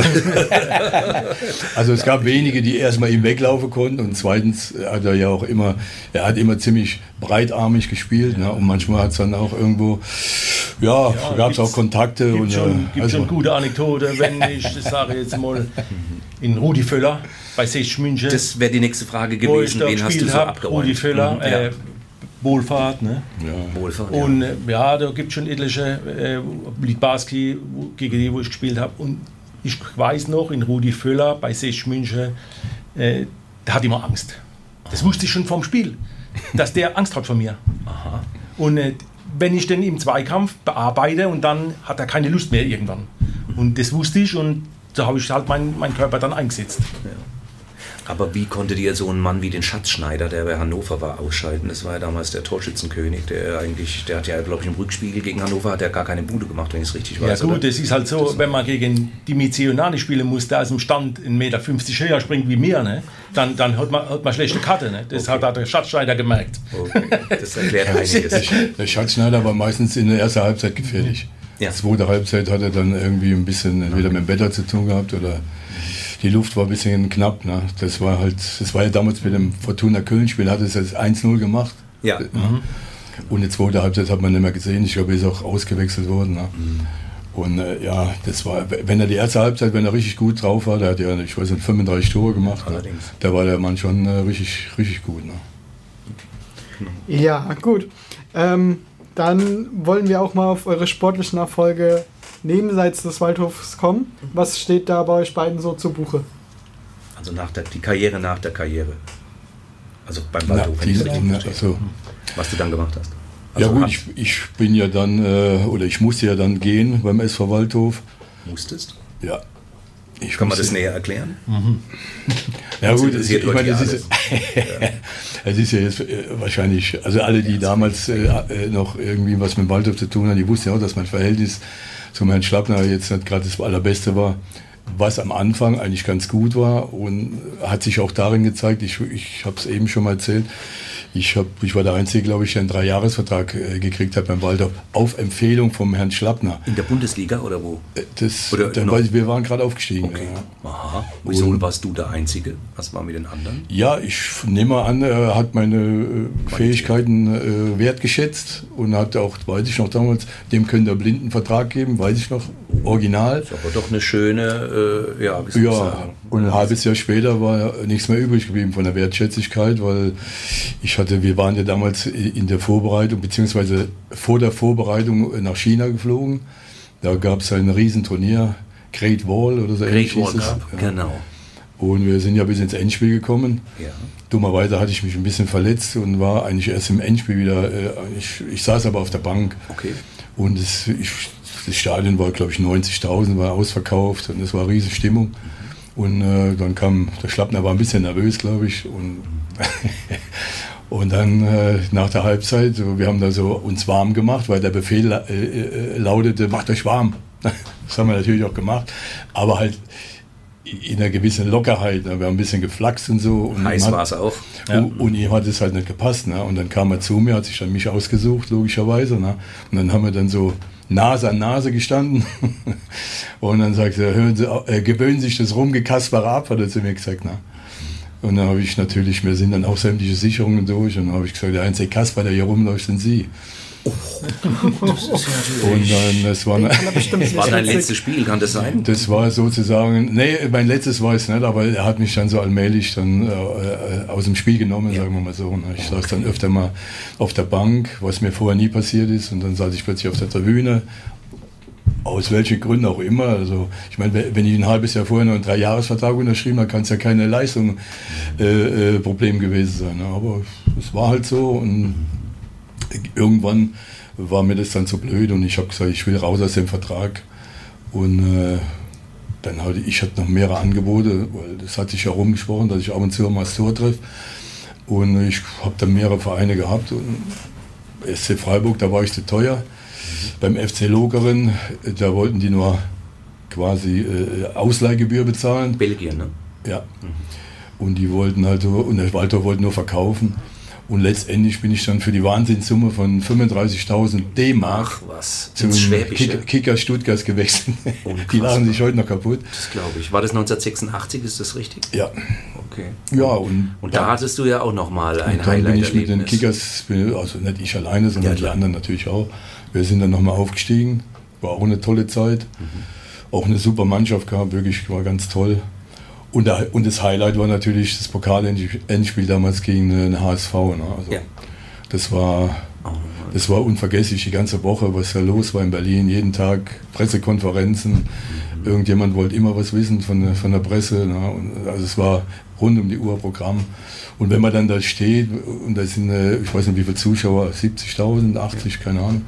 also es gab wenige, die erstmal ihm weglaufen konnten, und zweitens hat er ja auch immer, er hat immer ziemlich breitarmig gespielt, ne? Und manchmal hat es dann auch irgendwo, ja, ja gab es auch Kontakte. Gibt und schon, äh, gibt also, schon gute Anekdote, wenn ich das sage jetzt mal, in Rudi Völler bei sechzig München. Das wäre die nächste Frage gewesen, wen hast du so hab, abgeräumt? Rudi Völler, mhm, äh, ja. Wohlfahrt, ne? Ja. Wohlfahrt, ja. Und äh, ja, da gibt es schon etliche, äh, Litbarski, gegen die, wo ich gespielt habe. Und ich weiß noch, in Rudi Völler bei sechzig München, äh, der hat immer Angst. Das wusste ich schon vom Spiel, dass der Angst hat vor mir. Aha. Und äh, wenn ich den im Zweikampf bearbeite, und dann hat er keine Lust mehr irgendwann. Und das wusste ich, und da habe ich halt meinen mein Körper dann eingesetzt. Ja. Aber wie konntet ihr so einen Mann wie den Schatzschneider, der bei Hannover war, ausschalten? Das war ja damals der Torschützenkönig, der eigentlich, der hat ja, glaube ich, im Rückspiegel gegen Hannover hat er gar keine Bude gemacht, wenn ich es richtig weiß. Ja gut, oder? Das ist halt so, das wenn man gegen Dimitionanis spielen muss, der aus dem Stand eins Meter fünfzig höher springt wie mir, ne? dann, dann hat, man, hat man schlechte Karte. Ne? Das okay. hat der Schatzschneider gemerkt. Okay. Das erklärt einiges. Der Schatzschneider war meistens in der ersten Halbzeit gefährlich. Ja. Die zweite Halbzeit hat er dann irgendwie ein bisschen entweder mit dem Wetter zu tun gehabt, oder die Luft war ein bisschen knapp. Ne? Das war halt, das war ja damals mit dem Fortuna Köln-Spiel, hat es jetzt eins null gemacht. Ja. Mhm. Und die zweite Halbzeit hat man nicht mehr gesehen. Ich glaube, er ist auch ausgewechselt worden. Ne? Mhm. Und äh, ja, das war, wenn er die erste Halbzeit, wenn er richtig gut drauf war, der hat ja, ich weiß nicht, fünfunddreißig Tore gemacht. Ne? Da war der Mann schon äh, richtig, richtig gut. Ne? Ja, gut. Ähm, dann wollen wir auch mal auf eure sportlichen Erfolge nebenseits des Waldhofs kommen. Was steht da bei euch beiden so zu Buche? Also nach der, die Karriere nach der Karriere. Also beim Waldhof, na, wenn ich die, richtig na, verstehe. so. Was du dann gemacht hast. Also ja gut, ich, ich bin ja dann, äh, oder ich musste ja dann gehen beim S V Waldhof. Musstest? Ja. Ich Kann man das näher erklären? Mhm. Ja gut, es, ich meine, es ist, es ist ja jetzt äh, wahrscheinlich, also alle, die damals äh, noch irgendwie was mit dem Waldhof zu tun haben, die wussten ja auch, dass mein Verhältnis zum Herrn Schlappner jetzt nicht gerade das Allerbeste war, was am Anfang eigentlich ganz gut war, und hat sich auch darin gezeigt, ich, ich habe es eben schon mal erzählt, ich, hab, ich war der Einzige, glaube ich, der einen Dreijahresvertrag äh, gekriegt hat beim Waldhof, auf Empfehlung vom Herrn Schlappner. In der Bundesliga oder wo? Das, oder da, weil wir waren gerade aufgestiegen. Okay. Ja. Aha. Wieso und warst du der Einzige? Was war mit den anderen? Ja, ich nehme an, er hat meine äh, Fähigkeiten äh, wertgeschätzt und hat auch, weiß ich noch damals, dem können der Blinden einen Vertrag geben, weiß ich noch, original. Das ist aber doch eine schöne, äh, ja, wie soll ich sagen? Und ein halbes Jahr später war nichts mehr übrig geblieben von der Wertschätzigkeit, weil ich hatte, wir waren ja damals in der Vorbereitung, beziehungsweise vor der Vorbereitung nach China geflogen. Da gab es ein Riesenturnier, Great Wall oder so. Great Wall Cup, ja. Genau. Und wir sind ja bis ins Endspiel gekommen. Ja. Dummerweise hatte ich mich ein bisschen verletzt und war eigentlich erst im Endspiel wieder, äh, ich, ich saß aber auf der Bank. Okay. Und es, ich, das Stadion war, glaube ich, neunzigtausend, war ausverkauft, und es war riesige Stimmung. Mhm. Und äh, dann kam, der Schlappner war ein bisschen nervös, glaube ich. Und, und dann äh, nach der Halbzeit, so, wir haben da so uns warm gemacht, weil der Befehl äh, äh, lautete, macht euch warm. Das haben wir natürlich auch gemacht. Aber halt, in einer gewissen Lockerheit. Ne? Wir haben ein bisschen geflaxt und so. Und heiß war es auch. Ja. Und ihm hat es halt nicht gepasst. Ne? Und dann kam er zu mir, hat sich dann mich ausgesucht, logischerweise. Ne? Und dann haben wir dann so Nase an Nase gestanden. Und dann sagte er, hören Sie, äh, gewöhnen Sie sich das Rumgekasper ab, hat er zu mir gesagt. Ne? Und dann habe ich natürlich, mir sind dann auch sämtliche Sicherungen durch. Und dann habe ich gesagt, der einzige Kasper, der hier rumläuft, sind Sie. Oh. Das ist ja und dann, das war, das war dein letztes Spiel, kann das sein? Das war sozusagen, nee, mein letztes war es nicht, aber er hat mich dann so allmählich dann äh, aus dem Spiel genommen, ja. sagen wir mal so. Ich saß dann öfter mal auf der Bank, was mir vorher nie passiert ist, und dann saß ich plötzlich auf der Tribüne. Aus welchen Gründen auch immer. Also ich meine, wenn ich ein halbes Jahr vorher noch einen Dreijahresvertrag unterschrieben habe, kann es ja keine Leistung äh, äh, Problem gewesen sein. Aber es war halt so, und irgendwann war mir das dann zu blöd und ich habe gesagt, ich will raus aus dem Vertrag. Und äh, dann hatte ich hatte noch mehrere Angebote, weil das hat sich ja rumgesprochen, dass ich ab und zu mal das Tor treffe. Und ich habe dann mehrere Vereine gehabt. Und S C Freiburg, da war ich zu teuer. Mhm. Beim F C Lokeren, da wollten die nur quasi äh, Ausleihgebühr bezahlen. Belgien, ne? Ja. Mhm. Und die wollten halt, und der Walter wollte nur verkaufen. Und letztendlich bin ich dann für die Wahnsinnssumme von fünfunddreißigtausend D-Mark zum Kick, Kicker Stuttgart gewechselt. Die lachen sich heute noch kaputt. Das glaube ich. War das neunzehnhundertsechsundachtzig, ist das richtig? Ja. Okay. Ja, und, und da hattest du ja auch nochmal ein Highlight. Dann bin ich mit den Kickers, also nicht ich alleine, sondern ja, die anderen natürlich auch. Wir sind dann nochmal aufgestiegen. War auch eine tolle Zeit. Mhm. Auch eine super Mannschaft gehabt, wirklich, war ganz toll. Und, der, und das Highlight war natürlich das Pokal-Endspiel damals gegen den H S V. Ne? Also ja. Das war, das war unvergesslich, die ganze Woche, was da los war in Berlin. Jeden Tag Pressekonferenzen. Mhm. Irgendjemand wollte immer was wissen von, von der Presse. Ne? Und also es war rund um die Uhr Programm. Und wenn man dann da steht, und da sind, ich weiß nicht wie viele Zuschauer, siebzigtausend, achtzig, keine Ahnung.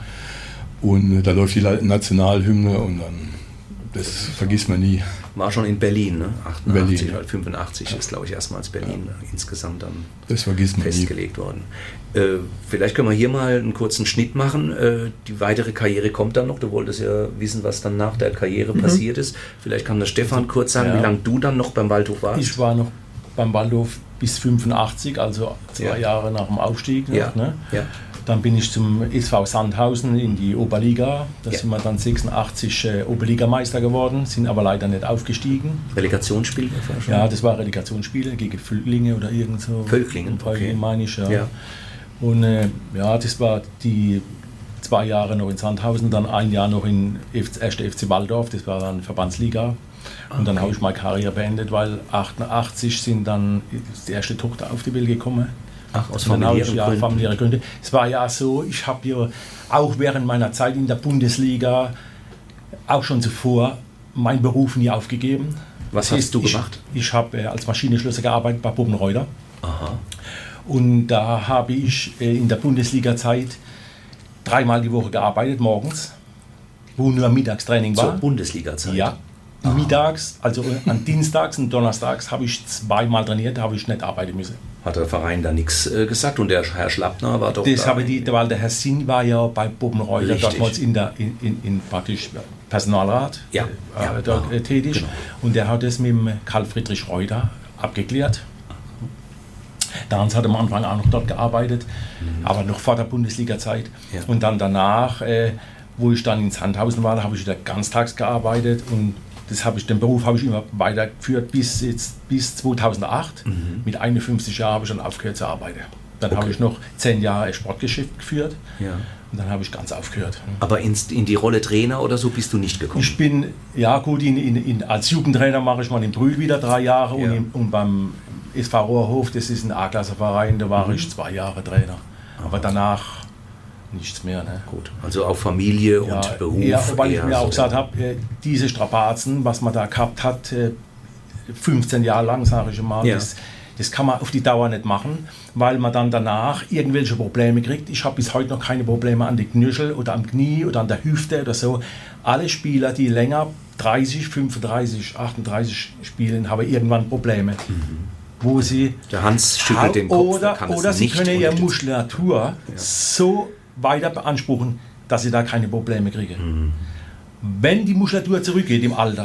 Und da läuft die Nationalhymne und dann, das vergisst man nie. War schon in Berlin, ne? achtundachtzig, Berlin. fünfundachtzig ist, glaube ich, erstmals Berlin ja. insgesamt dann das vergisst man festgelegt nie. worden. Äh, vielleicht können wir hier mal einen kurzen Schnitt machen. Äh, die weitere Karriere kommt dann noch. Du wolltest ja wissen, was dann nach der Karriere mhm. passiert ist. Vielleicht kann der Stefan kurz sagen, ja. wie lange du dann noch beim Waldhof warst. Ich war noch beim Waldhof bis fünfundachtzig, also zwei ja. Jahre nach dem Aufstieg. Noch, ja. Ne? Ja. Dann bin ich zum S V Sandhausen in die Oberliga. Da ja. sind wir dann sechsundachtzig äh, Oberligameister geworden, sind aber leider nicht aufgestiegen. Relegationsspiel? Ja, das war Relegationsspiele gegen Völklinge oder irgend so. Völklingen, okay. meine ich, ja. ja. Und äh, ja, das war die zwei Jahre noch in Sandhausen, dann ein Jahr noch in erster F C Walldorf, das war dann Verbandsliga. Und dann okay. habe ich meine Karriere beendet, weil achtundachtzig sind dann die erste Tochter auf die Welt gekommen. Ach, aus familiären ja, Gründen. familiäre Gründe. Es war ja so, ich habe ja auch während meiner Zeit in der Bundesliga, auch schon zuvor, meinen Beruf nie aufgegeben. Was das hast heißt, du gemacht? Ich, ich habe äh, als Maschinenschlosser gearbeitet bei Bobenreuter. Aha. Und da habe ich äh, in der Bundesliga-Zeit dreimal die Woche gearbeitet, morgens, wo nur Mittagstraining war. Zur Bundesliga-Zeit? Ja. Aha. Mittags, also an Dienstags und Donnerstags habe ich zweimal trainiert, da habe ich nicht arbeiten müssen. Hat der Verein da nichts äh, gesagt und der Herr Schlappner war doch das da? Habe die, weil der Herr Sinn war ja bei Bobenreuter damals in der in, in, in praktisch Personalrat ja. äh, ja. dort, ja. äh, tätig genau. Und der hat das mit dem Karl Friedrich Reuter abgeklärt. Der Hans hat am Anfang auch noch dort gearbeitet, mhm. aber noch vor der Bundesliga-Zeit. Ja. Und dann danach, äh, wo ich dann in Sandhausen war, da habe ich wieder ganztags gearbeitet und das habe ich, den Beruf habe ich immer weitergeführt bis, jetzt, bis zweitausendacht. Mhm. Mit einundfünfzig Jahren habe ich dann aufgehört zu arbeiten. Dann okay. habe ich noch zehn Jahre ein Sportgeschäft geführt ja. und dann habe ich ganz aufgehört. Aber ins, in die Rolle Trainer oder so bist du nicht gekommen? Ich bin, ja gut, in, in, in, als Jugendtrainer mache ich mal in Brühl wieder drei Jahre ja. und, in, und beim S V Rohrhof, das ist ein A-Klasse-Verein, da war mhm. ich zwei Jahre Trainer. Aber danach nichts mehr. Ne? Gut, also auch Familie ja, und Beruf. Ja, weil ich mir auch so gesagt habe, diese Strapazen, was man da gehabt hat, fünfzehn Jahre lang, sage ich mal, ja. das, das kann man auf die Dauer nicht machen, weil man dann danach irgendwelche Probleme kriegt. Ich habe bis heute noch keine Probleme an den Knöchel oder am Knie oder an der Hüfte oder so. Alle Spieler, die länger dreißig, fünfunddreißig, achtunddreißig spielen, haben irgendwann Probleme. Mhm. Wo sie der Hans schüttelt den Kopf. Oder, kann oder sie können ihre Muskulatur ja. so weiter beanspruchen, dass sie da keine Probleme kriegen. Mhm. Wenn die Muskulatur zurückgeht im Alter,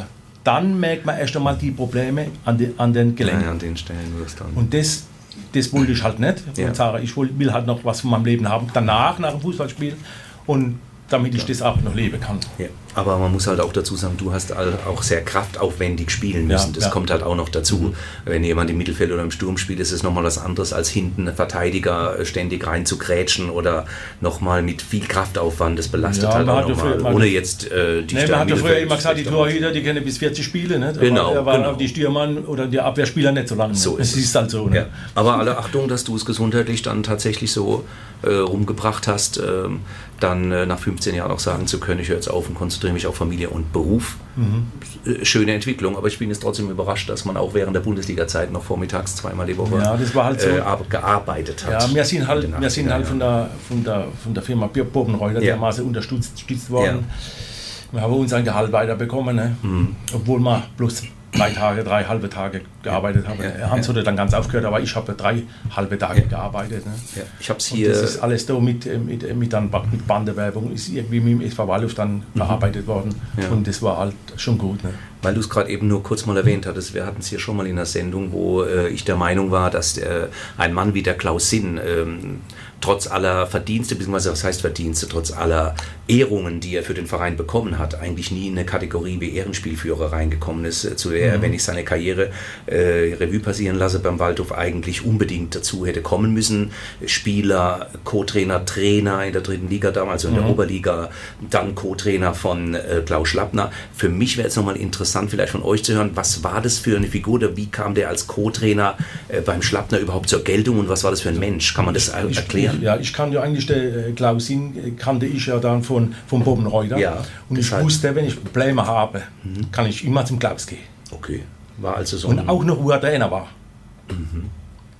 dann merkt man erst einmal die Probleme an, de, an den Gelenken. Ja, an den Stellen wirst dann. Und das, das wollte ich halt nicht. Ja. Und sage, ich will, will halt noch was von meinem Leben haben, danach, nach dem Fußballspiel. Und damit ich das auch noch leben kann. Ja, aber man muss halt auch dazu sagen, du hast auch sehr kraftaufwendig spielen müssen. Ja, das ja. kommt halt auch noch dazu. Mhm. Wenn jemand im Mittelfeld oder im Sturm spielt, ist es nochmal was anderes, als hinten Verteidiger ständig rein zu grätschen oder nochmal mit viel Kraftaufwand. Das belastet ja, halt auch nochmal, ohne früher, jetzt äh, die nee, Stürmer. Man hat ja früher immer gesagt, die Torhüter, die kennen bis vierzig Spiele. Nicht? Genau, aber, aber genau. die Stürmer oder die Abwehrspieler nicht so lange. So ist es ist halt so. Ne? Ja. Aber alle Achtung, dass du es gesundheitlich dann tatsächlich so äh, rumgebracht hast, ähm, dann äh, nach fünfzehn Jahren auch sagen zu können, ich höre jetzt auf und konzentriere mich auf Familie und Beruf. Mhm. Schöne Entwicklung, aber ich bin jetzt trotzdem überrascht, dass man auch während der Bundesliga-Zeit noch vormittags zweimal die Woche ja, das war halt so, äh, gearbeitet hat. Ja, wir sind halt, wir sind halt von, der, von, der, von der Firma Bobenreuter ja. dermaßen unterstützt, unterstützt worden. Ja. Wir haben uns ein Gehalt weiterbekommen, ne? Mhm. Obwohl wir bloß drei Tage, drei halbe Tage gearbeitet haben. Ja, Hans ja. hat dann ganz aufgehört, aber ich habe drei halbe Tage ja. gearbeitet. Ne? Ja. Ich habe es hier. Und das ist alles da mit, mit, mit, dann, mit Bandewerbung, ist irgendwie mit dem S V Waldhof dann mhm. bearbeitet worden. Ja. Und das war halt schon gut. Ne? Weil du es gerade eben nur kurz mal erwähnt hattest, wir hatten es hier schon mal in der Sendung, wo äh, ich der Meinung war, dass äh, ein Mann wie der Klaus Sinn ähm, trotz aller Verdienste, beziehungsweise was heißt Verdienste, trotz aller Ehrungen, die er für den Verein bekommen hat, eigentlich nie in eine Kategorie wie Ehrenspielführer reingekommen ist, zu der, mhm. wenn ich seine Karriere äh, Revue passieren lasse beim Waldhof, eigentlich unbedingt dazu hätte kommen müssen. Spieler, Co-Trainer, Trainer in der dritten Liga damals, also in der mhm. Oberliga, dann Co-Trainer von äh, Klaus Schlappner. Für mich wäre jetzt nochmal interessant, vielleicht von euch zu hören, was war das für eine Figur, oder wie kam der als Co-Trainer äh, beim Schlappner überhaupt zur Geltung und was war das für ein Mensch? Kann man das ich, erklären? Ich, ja, ich kann ja eigentlich, der Klaus Sinn kannte ich ja dann von, von Bobenreuter. Ja, und ich wusste, wenn ich Probleme habe, mhm. kann ich immer zum Klaus gehen. Okay, war also so. Und auch noch, wo er Trainer war. Mhm.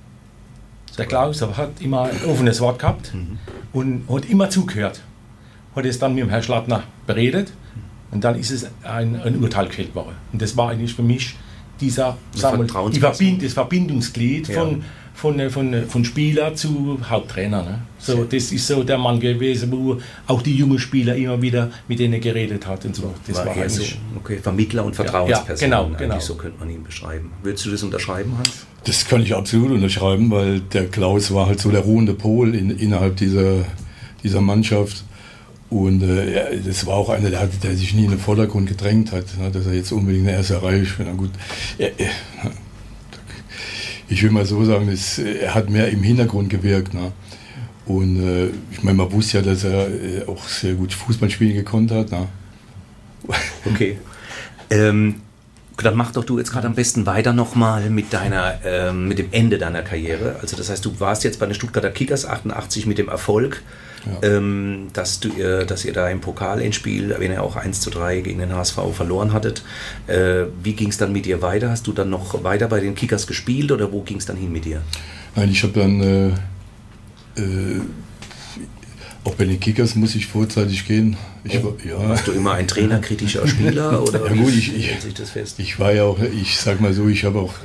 Der Klaus hat immer ein offenes Wort gehabt mhm. und hat immer zugehört. Hat es dann mit dem Herrn Schlappner beredet und dann ist es ein, ein Urteil gefällt worden. Und das war eigentlich für mich dieser sagen wir, die Verbind, das Verbindungsglied ja. von Von, von, von Spieler zu Haupttrainer. Ne? So, das ist so der Mann gewesen, wo auch die jungen Spieler immer wieder mit denen geredet hat. Und so. Das war, war eher so, okay, Vermittler und Vertrauensperson. Ja, genau, genau. So könnte man ihn beschreiben. Würdest du das unterschreiben, Hans? Das kann ich absolut unterschreiben, weil der Klaus war halt so der ruhende Pol in, innerhalb dieser, dieser Mannschaft. Und äh, ja, das war auch einer, der, der sich nie in den Vordergrund gedrängt hat, ne, dass er jetzt unbedingt erst erreicht. Na gut. Ja, ja. Ich will mal so sagen, das, er hat mehr im Hintergrund gewirkt. Ne? Und äh, ich meine, man wusste ja, dass er äh, auch sehr gut Fußball spielen gekonnt hat. Ne? Okay. Ähm, dann mach doch du jetzt gerade am besten weiter nochmal mit deiner, ähm, mit dem Ende deiner Karriere. Also das heißt, du warst jetzt bei den Stuttgarter Kickers achtundachtzig mit dem Erfolg, ja. ähm, dass, du, äh, dass ihr da im Pokalendspiel, wenn ihr auch eins zu drei gegen den H S V verloren hattet. Äh, wie ging es dann mit dir weiter? Hast du dann noch weiter bei den Kickers gespielt oder wo ging es dann hin mit dir? Nein, ich habe dann äh, äh, auch bei den Kickers muss ich vorzeitig gehen. Ich, oh. ja. Warst du immer ein trainerkritischer Spieler? Oder ja gut, ich, ich, sich das fest? ich war ja auch, ich sag mal so, ich habe auch,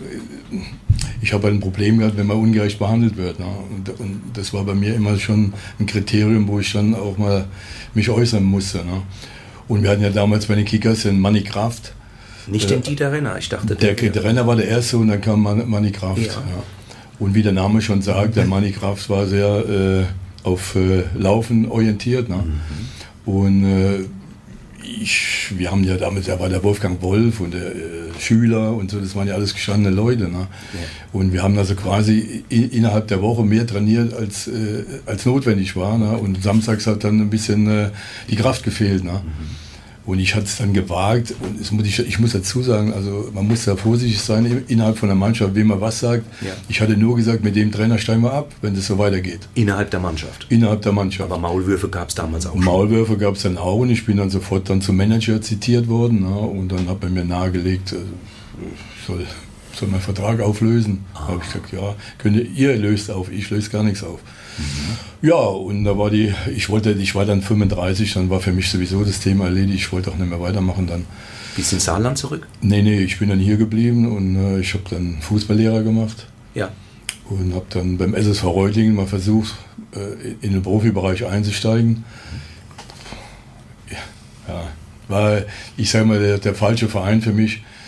ich habe halt ein Problem gehabt, wenn man ungerecht behandelt wird. Ne? Und, und das war bei mir immer schon ein Kriterium, wo ich dann auch mal mich äußern musste. Ne? Und wir hatten ja damals bei den Kickers den Manni Kraft. Nicht den Dieter Renner, ich dachte. Der, der, der Renner war der Erste und dann kam Manni Kraft. Ja. Ja. Und wie der Name schon sagt, der Manni Kraft war sehr äh, auf äh, Laufen orientiert. Ne? Mhm. Und äh, ich, wir haben ja damals, da war der Wolfgang Wolf und der äh, Schüler und so, das waren ja alles gestandene Leute. Ne? Ja. Und wir haben also quasi in, innerhalb der Woche mehr trainiert, als, äh, als notwendig war. Ne? Und samstags hat dann ein bisschen äh, die Kraft gefehlt. Ne? Mhm. Und ich hatte es dann gewagt, und es muss ich, ich muss dazu sagen, also man muss da vorsichtig sein innerhalb von der Mannschaft, wem man was sagt. Ja. Ich hatte nur gesagt, mit dem Trainer steigen wir ab, wenn das so weitergeht. Innerhalb der Mannschaft? Innerhalb der Mannschaft. Aber Maulwürfe gab es damals auch schon? Maulwürfe gab es dann auch und ich bin dann sofort dann zum Manager zitiert worden. Ne, und dann hat er mir nahegelegt, ich soll, soll meinen Vertrag auflösen. Da habe ich gesagt, ja, könnt ihr, ihr löst auf, ich löse gar nichts auf. Mhm. Ja, und da war die, ich wollte, ich war dann fünfunddreißig, dann war für mich sowieso das Thema erledigt, ich wollte auch nicht mehr weitermachen dann. Bist du in Saarland zurück? Nee, nee, ich bin dann hier geblieben und äh, ich habe dann Fußballlehrer gemacht. Ja. Und habe dann beim S S V Reutlingen mal versucht, äh, in den Profibereich einzusteigen. Ja, war, ich sage mal, der, der falsche Verein für mich.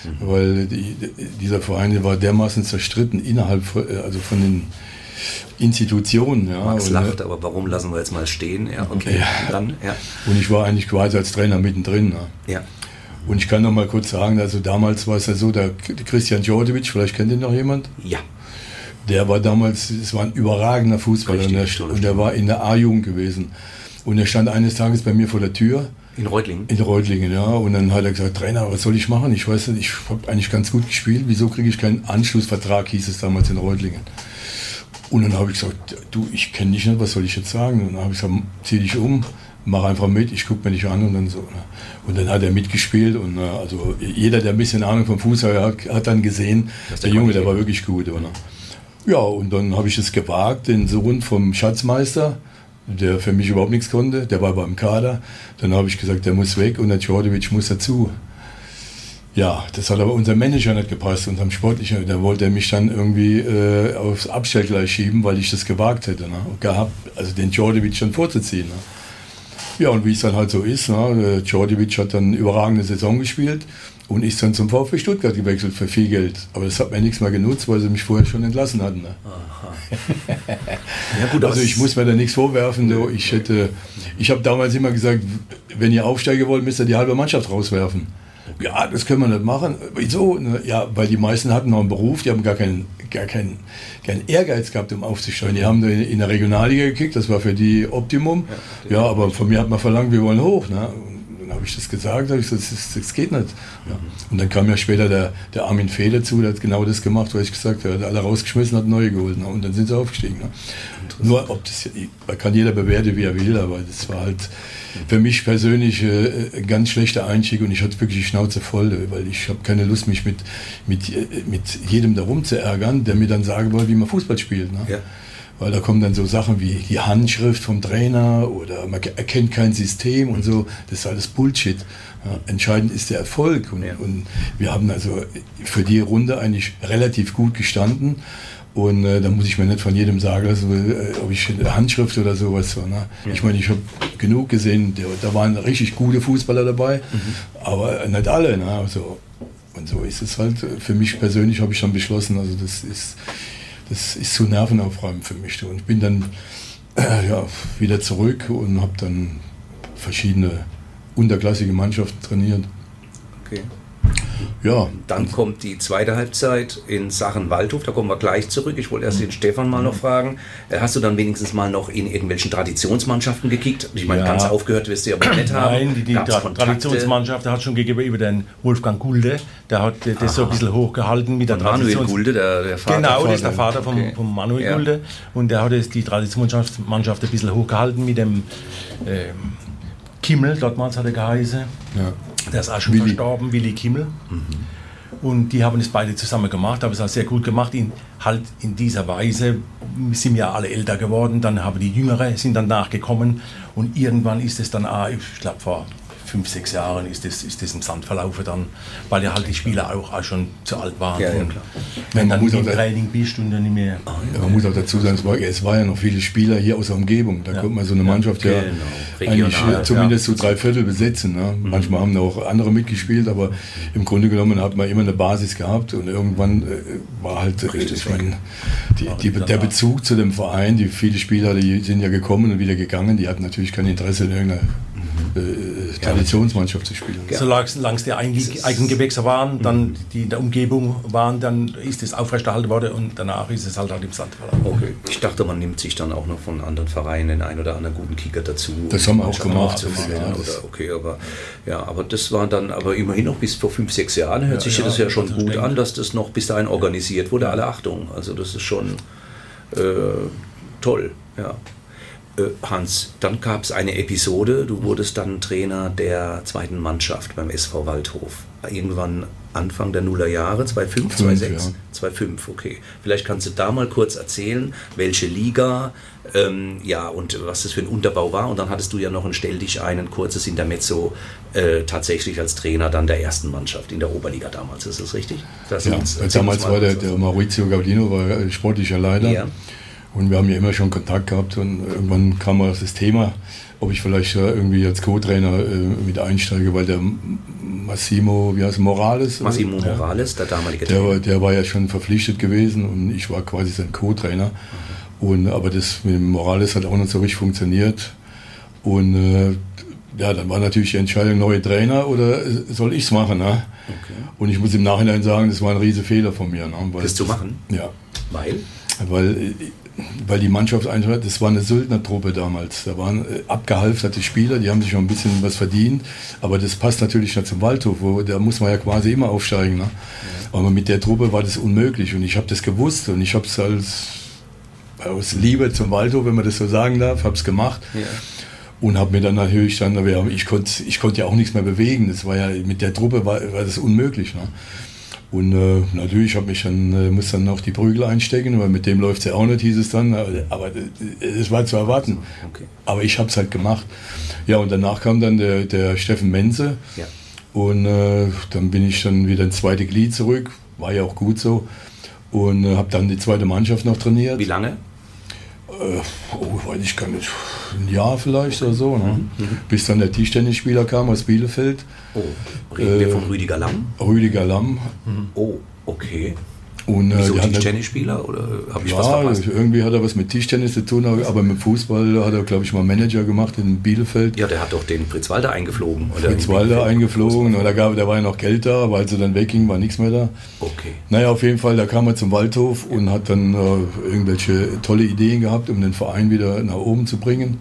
mhm. weil die, dieser Verein war dermaßen zerstritten innerhalb also von den Institutionen. Ja. Max und, lacht, aber warum lassen wir jetzt mal stehen? Ja, okay. Ja. Dann, ja. Und ich war eigentlich quasi als Trainer mittendrin. Ja. Ja. Und ich kann noch mal kurz sagen, also damals war es ja so, der Christian Djordjevic, vielleicht kennt ihn noch jemand? Ja. Der war damals, es war ein überragender Fußballer und der, und der war in der A-Jugend gewesen. Und er stand eines Tages bei mir vor der Tür. In Reutlingen? In Reutlingen, ja. Und dann hat er gesagt, Trainer, was soll ich machen? Ich weiß nicht, ich habe eigentlich ganz gut gespielt. Wieso kriege ich keinen Anschlussvertrag, hieß es damals in Reutlingen. Und dann habe ich gesagt, du, ich kenne dich nicht, was soll ich jetzt sagen? Und dann habe ich gesagt, zieh dich um, mach einfach mit, ich gucke mir dich an und dann so. Ne? Und dann hat er mitgespielt und also jeder, der ein bisschen Ahnung vom Fußball hat, hat dann gesehen, der, der Junge, der war wirklich gut. Oder? Ja, und dann habe ich es gewagt, den Sohn vom Schatzmeister, der für mich überhaupt nichts konnte, der war beim Kader, dann habe ich gesagt, der muss weg und der Djordjevic muss dazu. Ja, das hat aber unser Manager nicht gepasst, unserem Sportlicher, der wollte mich dann irgendwie äh, aufs Abstellgleis schieben, weil ich das gewagt hätte, ne? gehabt, also den Djordjevic schon vorzuziehen. Ne? Ja, und wie es dann halt so ist, ne? Djordjevic hat dann eine überragende Saison gespielt und ist dann zum VfB Stuttgart gewechselt für viel Geld. Aber das hat mir nichts mehr genutzt, weil sie mich vorher schon entlassen hatten. Ne? Aha. Ja, gut, also ich muss mir da nichts vorwerfen. So. Ich hätte, ich habe damals immer gesagt, wenn ihr aufsteigen wollt, müsst ihr die halbe Mannschaft rauswerfen. Ja, das können wir nicht machen. Wieso? Ja, weil die meisten hatten noch einen Beruf, die haben gar keinen, gar keinen, keinen Ehrgeiz gehabt, um aufzusteigen. Die haben in, in der Regionalliga gekickt, das war für die Optimum. Ja, aber von mir hat man verlangt, wir wollen hoch. Ne? Und dann habe ich das gesagt, habe ich gesagt, das, das geht nicht. Ja. Und dann kam ja später der, der Armin Fee dazu, der hat genau das gemacht, was ich gesagt habe. Er hat alle rausgeschmissen, hat neue geholt. Ne? Und dann sind sie aufgestiegen. Ne? Nur, ob das, man kann jeder bewerten, wie er will, aber das war halt für mich persönlich äh, ein ganz schlechter Einstieg und ich hatte wirklich die Schnauze voll, weil ich habe keine Lust, mich mit, mit, mit jedem darum zu ärgern, der mir dann sagen will, wie man Fußball spielt. Ne? Ja. Weil da kommen dann so Sachen wie die Handschrift vom Trainer oder man erkennt kein System und so. Das ist alles Bullshit. Ja, entscheidend ist der Erfolg und, ja. und wir haben also für die Runde eigentlich relativ gut gestanden. Und äh, da muss ich mir nicht von jedem sagen, also, äh, ob ich eine Handschrift oder sowas so. Ne? Ja. Ich meine, ich habe genug gesehen, der, da waren richtig gute Fußballer dabei, mhm. aber nicht alle. Ne? Also, und so ist es halt. Für mich persönlich habe ich schon beschlossen, also das ist, das ist zu nervenaufreibend für mich. Und ich bin dann äh, ja, wieder zurück und habe dann verschiedene unterklassige Mannschaften trainiert. Okay. Ja. Dann kommt die zweite Halbzeit in Sachen Waldhof, da kommen wir gleich zurück. Ich wollte erst den Stefan mal noch fragen. Hast du dann wenigstens mal noch in irgendwelchen Traditionsmannschaften gekickt? Ich meine, ja. ganz aufgehört wirst du ja aber nicht haben. Nein, die, die Tra Traditionsmannschaft, der hat schon gegenüber den Wolfgang Gulde, der hat das Aha. so ein bisschen hochgehalten mit der Traditions... Manuel Gulde, der, der Vater. Genau, von, das ist der Vater von okay. Manuel ja. Gulde. Und der hat das, die Traditionsmannschaft ein bisschen hochgehalten mit dem ähm, Kimmel, damals hat er geheißen. Ja. Der ist auch schon Willi. verstorben, Willi Kimmel. Mhm. Und die haben es beide zusammen gemacht, haben es auch sehr gut gemacht. In, halt in dieser Weise sind ja alle älter geworden, dann haben die Jüngeren sind dann nachgekommen und irgendwann ist es dann auch, ich glaube vor fünf, sechs Jahren ist das, ist das im Sand verlaufen dann, weil ja halt die Spieler auch, auch schon zu alt waren. Ja, ja, klar. Wenn ja, dann im Training bist und dann nicht mehr... Ah, ja, man muss auch dazu sagen, es war, es war ja noch viele Spieler hier aus der Umgebung. Da ja. konnte man so eine Mannschaft ja, genau. eigentlich Regional, zumindest ja. so drei Viertel besetzen. Ne? Mhm. Manchmal haben da auch andere mitgespielt, aber im Grunde genommen hat man immer eine Basis gehabt und irgendwann äh, war halt äh, ich mein, die, die, der Bezug zu dem Verein, die viele Spieler, die sind ja gekommen und wieder gegangen, die hatten natürlich kein Interesse in irgendeiner Äh, Traditionsmannschaft zu spielen. Ja. Solange es die Eigengewächse waren, dann die in der Umgebung waren, dann ist es aufrechterhalten worden und danach ist es halt, halt im Sand verlaufen. Okay. Ich dachte, man nimmt sich dann auch noch von anderen Vereinen den einen oder anderen guten Kicker dazu. Das haben wir auch gemacht. Ja, oder, okay, aber, ja, aber das war dann aber immerhin noch bis vor fünf, sechs Jahren, hört ja, sich ja, das ja schon gut denke. an, dass das noch bis dahin organisiert wurde, alle Achtung. Also das ist schon äh, toll, ja. Hans, dann gab es eine Episode, du wurdest dann Trainer der zweiten Mannschaft beim S V Waldhof. Irgendwann Anfang der Nullerjahre, zweitausendfünf, zweitausendsechs? Ja. zweitausendfünf, okay. Vielleicht kannst du da mal kurz erzählen, welche Liga, ähm, ja, und was das für ein Unterbau war. Und dann hattest du ja noch ein Stell dich ein, ein kurzes Intermezzo, äh, tatsächlich als Trainer dann der ersten Mannschaft in der Oberliga damals. Ist das richtig? Das ja, uns, damals war der, der Maurizio Gaudino war sportlicher Leiter. Ja. Und wir haben ja immer schon Kontakt gehabt und irgendwann kam auch das Thema, ob ich vielleicht äh, irgendwie als Co-Trainer äh, mit einsteige, weil der Massimo, wie heißt Morales? Massimo oder? Morales, der damalige der Trainer. war, der war ja schon verpflichtet gewesen und ich war quasi sein Co-Trainer. Mhm. Und, aber das mit dem Morales hat auch nicht so richtig funktioniert. Und äh, ja, dann war natürlich die Entscheidung, neue Trainer oder soll ich es machen? Ne? Okay. Und ich muss im Nachhinein sagen, das war ein riesen Fehler von mir. Ne? Das zu machen? Ja. Weil? Weil, weil die Mannschaft einfach, das war eine Söldnertruppe damals. Da waren abgehalfterte Spieler, die haben sich schon ein bisschen was verdient. Aber das passt natürlich nicht zum Waldhof, wo, da muss man ja quasi immer aufsteigen. Ne? Ja. Aber mit der Truppe war das unmöglich und ich habe das gewusst und ich habe es als aus Liebe zum Waldhof, wenn man das so sagen darf, habe es gemacht. Ja. Und habe mir dann natürlich dann, ich konnte ich konnt ja auch nichts mehr bewegen. Das war ja, mit der Truppe war, war das unmöglich. Ne? Und äh, natürlich habe ich dann, äh, muss dann auch die Prügel einstecken, weil mit dem läuft es ja auch nicht, hieß es dann. Aber es war zu erwarten. Okay. Aber ich habe es halt gemacht. Ja, und danach kam dann der, der Steffen Menze. Ja. Und äh, dann bin ich dann wieder ins zweite Glied zurück. War ja auch gut so. Und äh, habe dann die zweite Mannschaft noch trainiert. Wie lange? Äh, oh, weiß ich gar nicht, ein Jahr vielleicht oder so, ne? Mhm. Bis dann der Tischtennisspieler kam aus Bielefeld. Oh, reden wir äh, von Rüdiger Lamm? Rüdiger Lamm. Mhm. Oh, okay. Und, äh, Wieso Tischtennisspieler? Oder habe ich ja, was verpasst? Irgendwie hat er was mit Tischtennis zu tun, aber mit Fußball hat er, glaube ich, mal Manager gemacht in Bielefeld. Ja, der hat doch den Fritz Walter eingeflogen. Oder Fritz Walter eingeflogen, oder gab, da war ja noch Geld da, aber als er dann wegging, war nichts mehr da. Okay. Naja, auf jeden Fall, da kam er zum Waldhof und hat dann äh, irgendwelche tolle Ideen gehabt, um den Verein wieder nach oben zu bringen.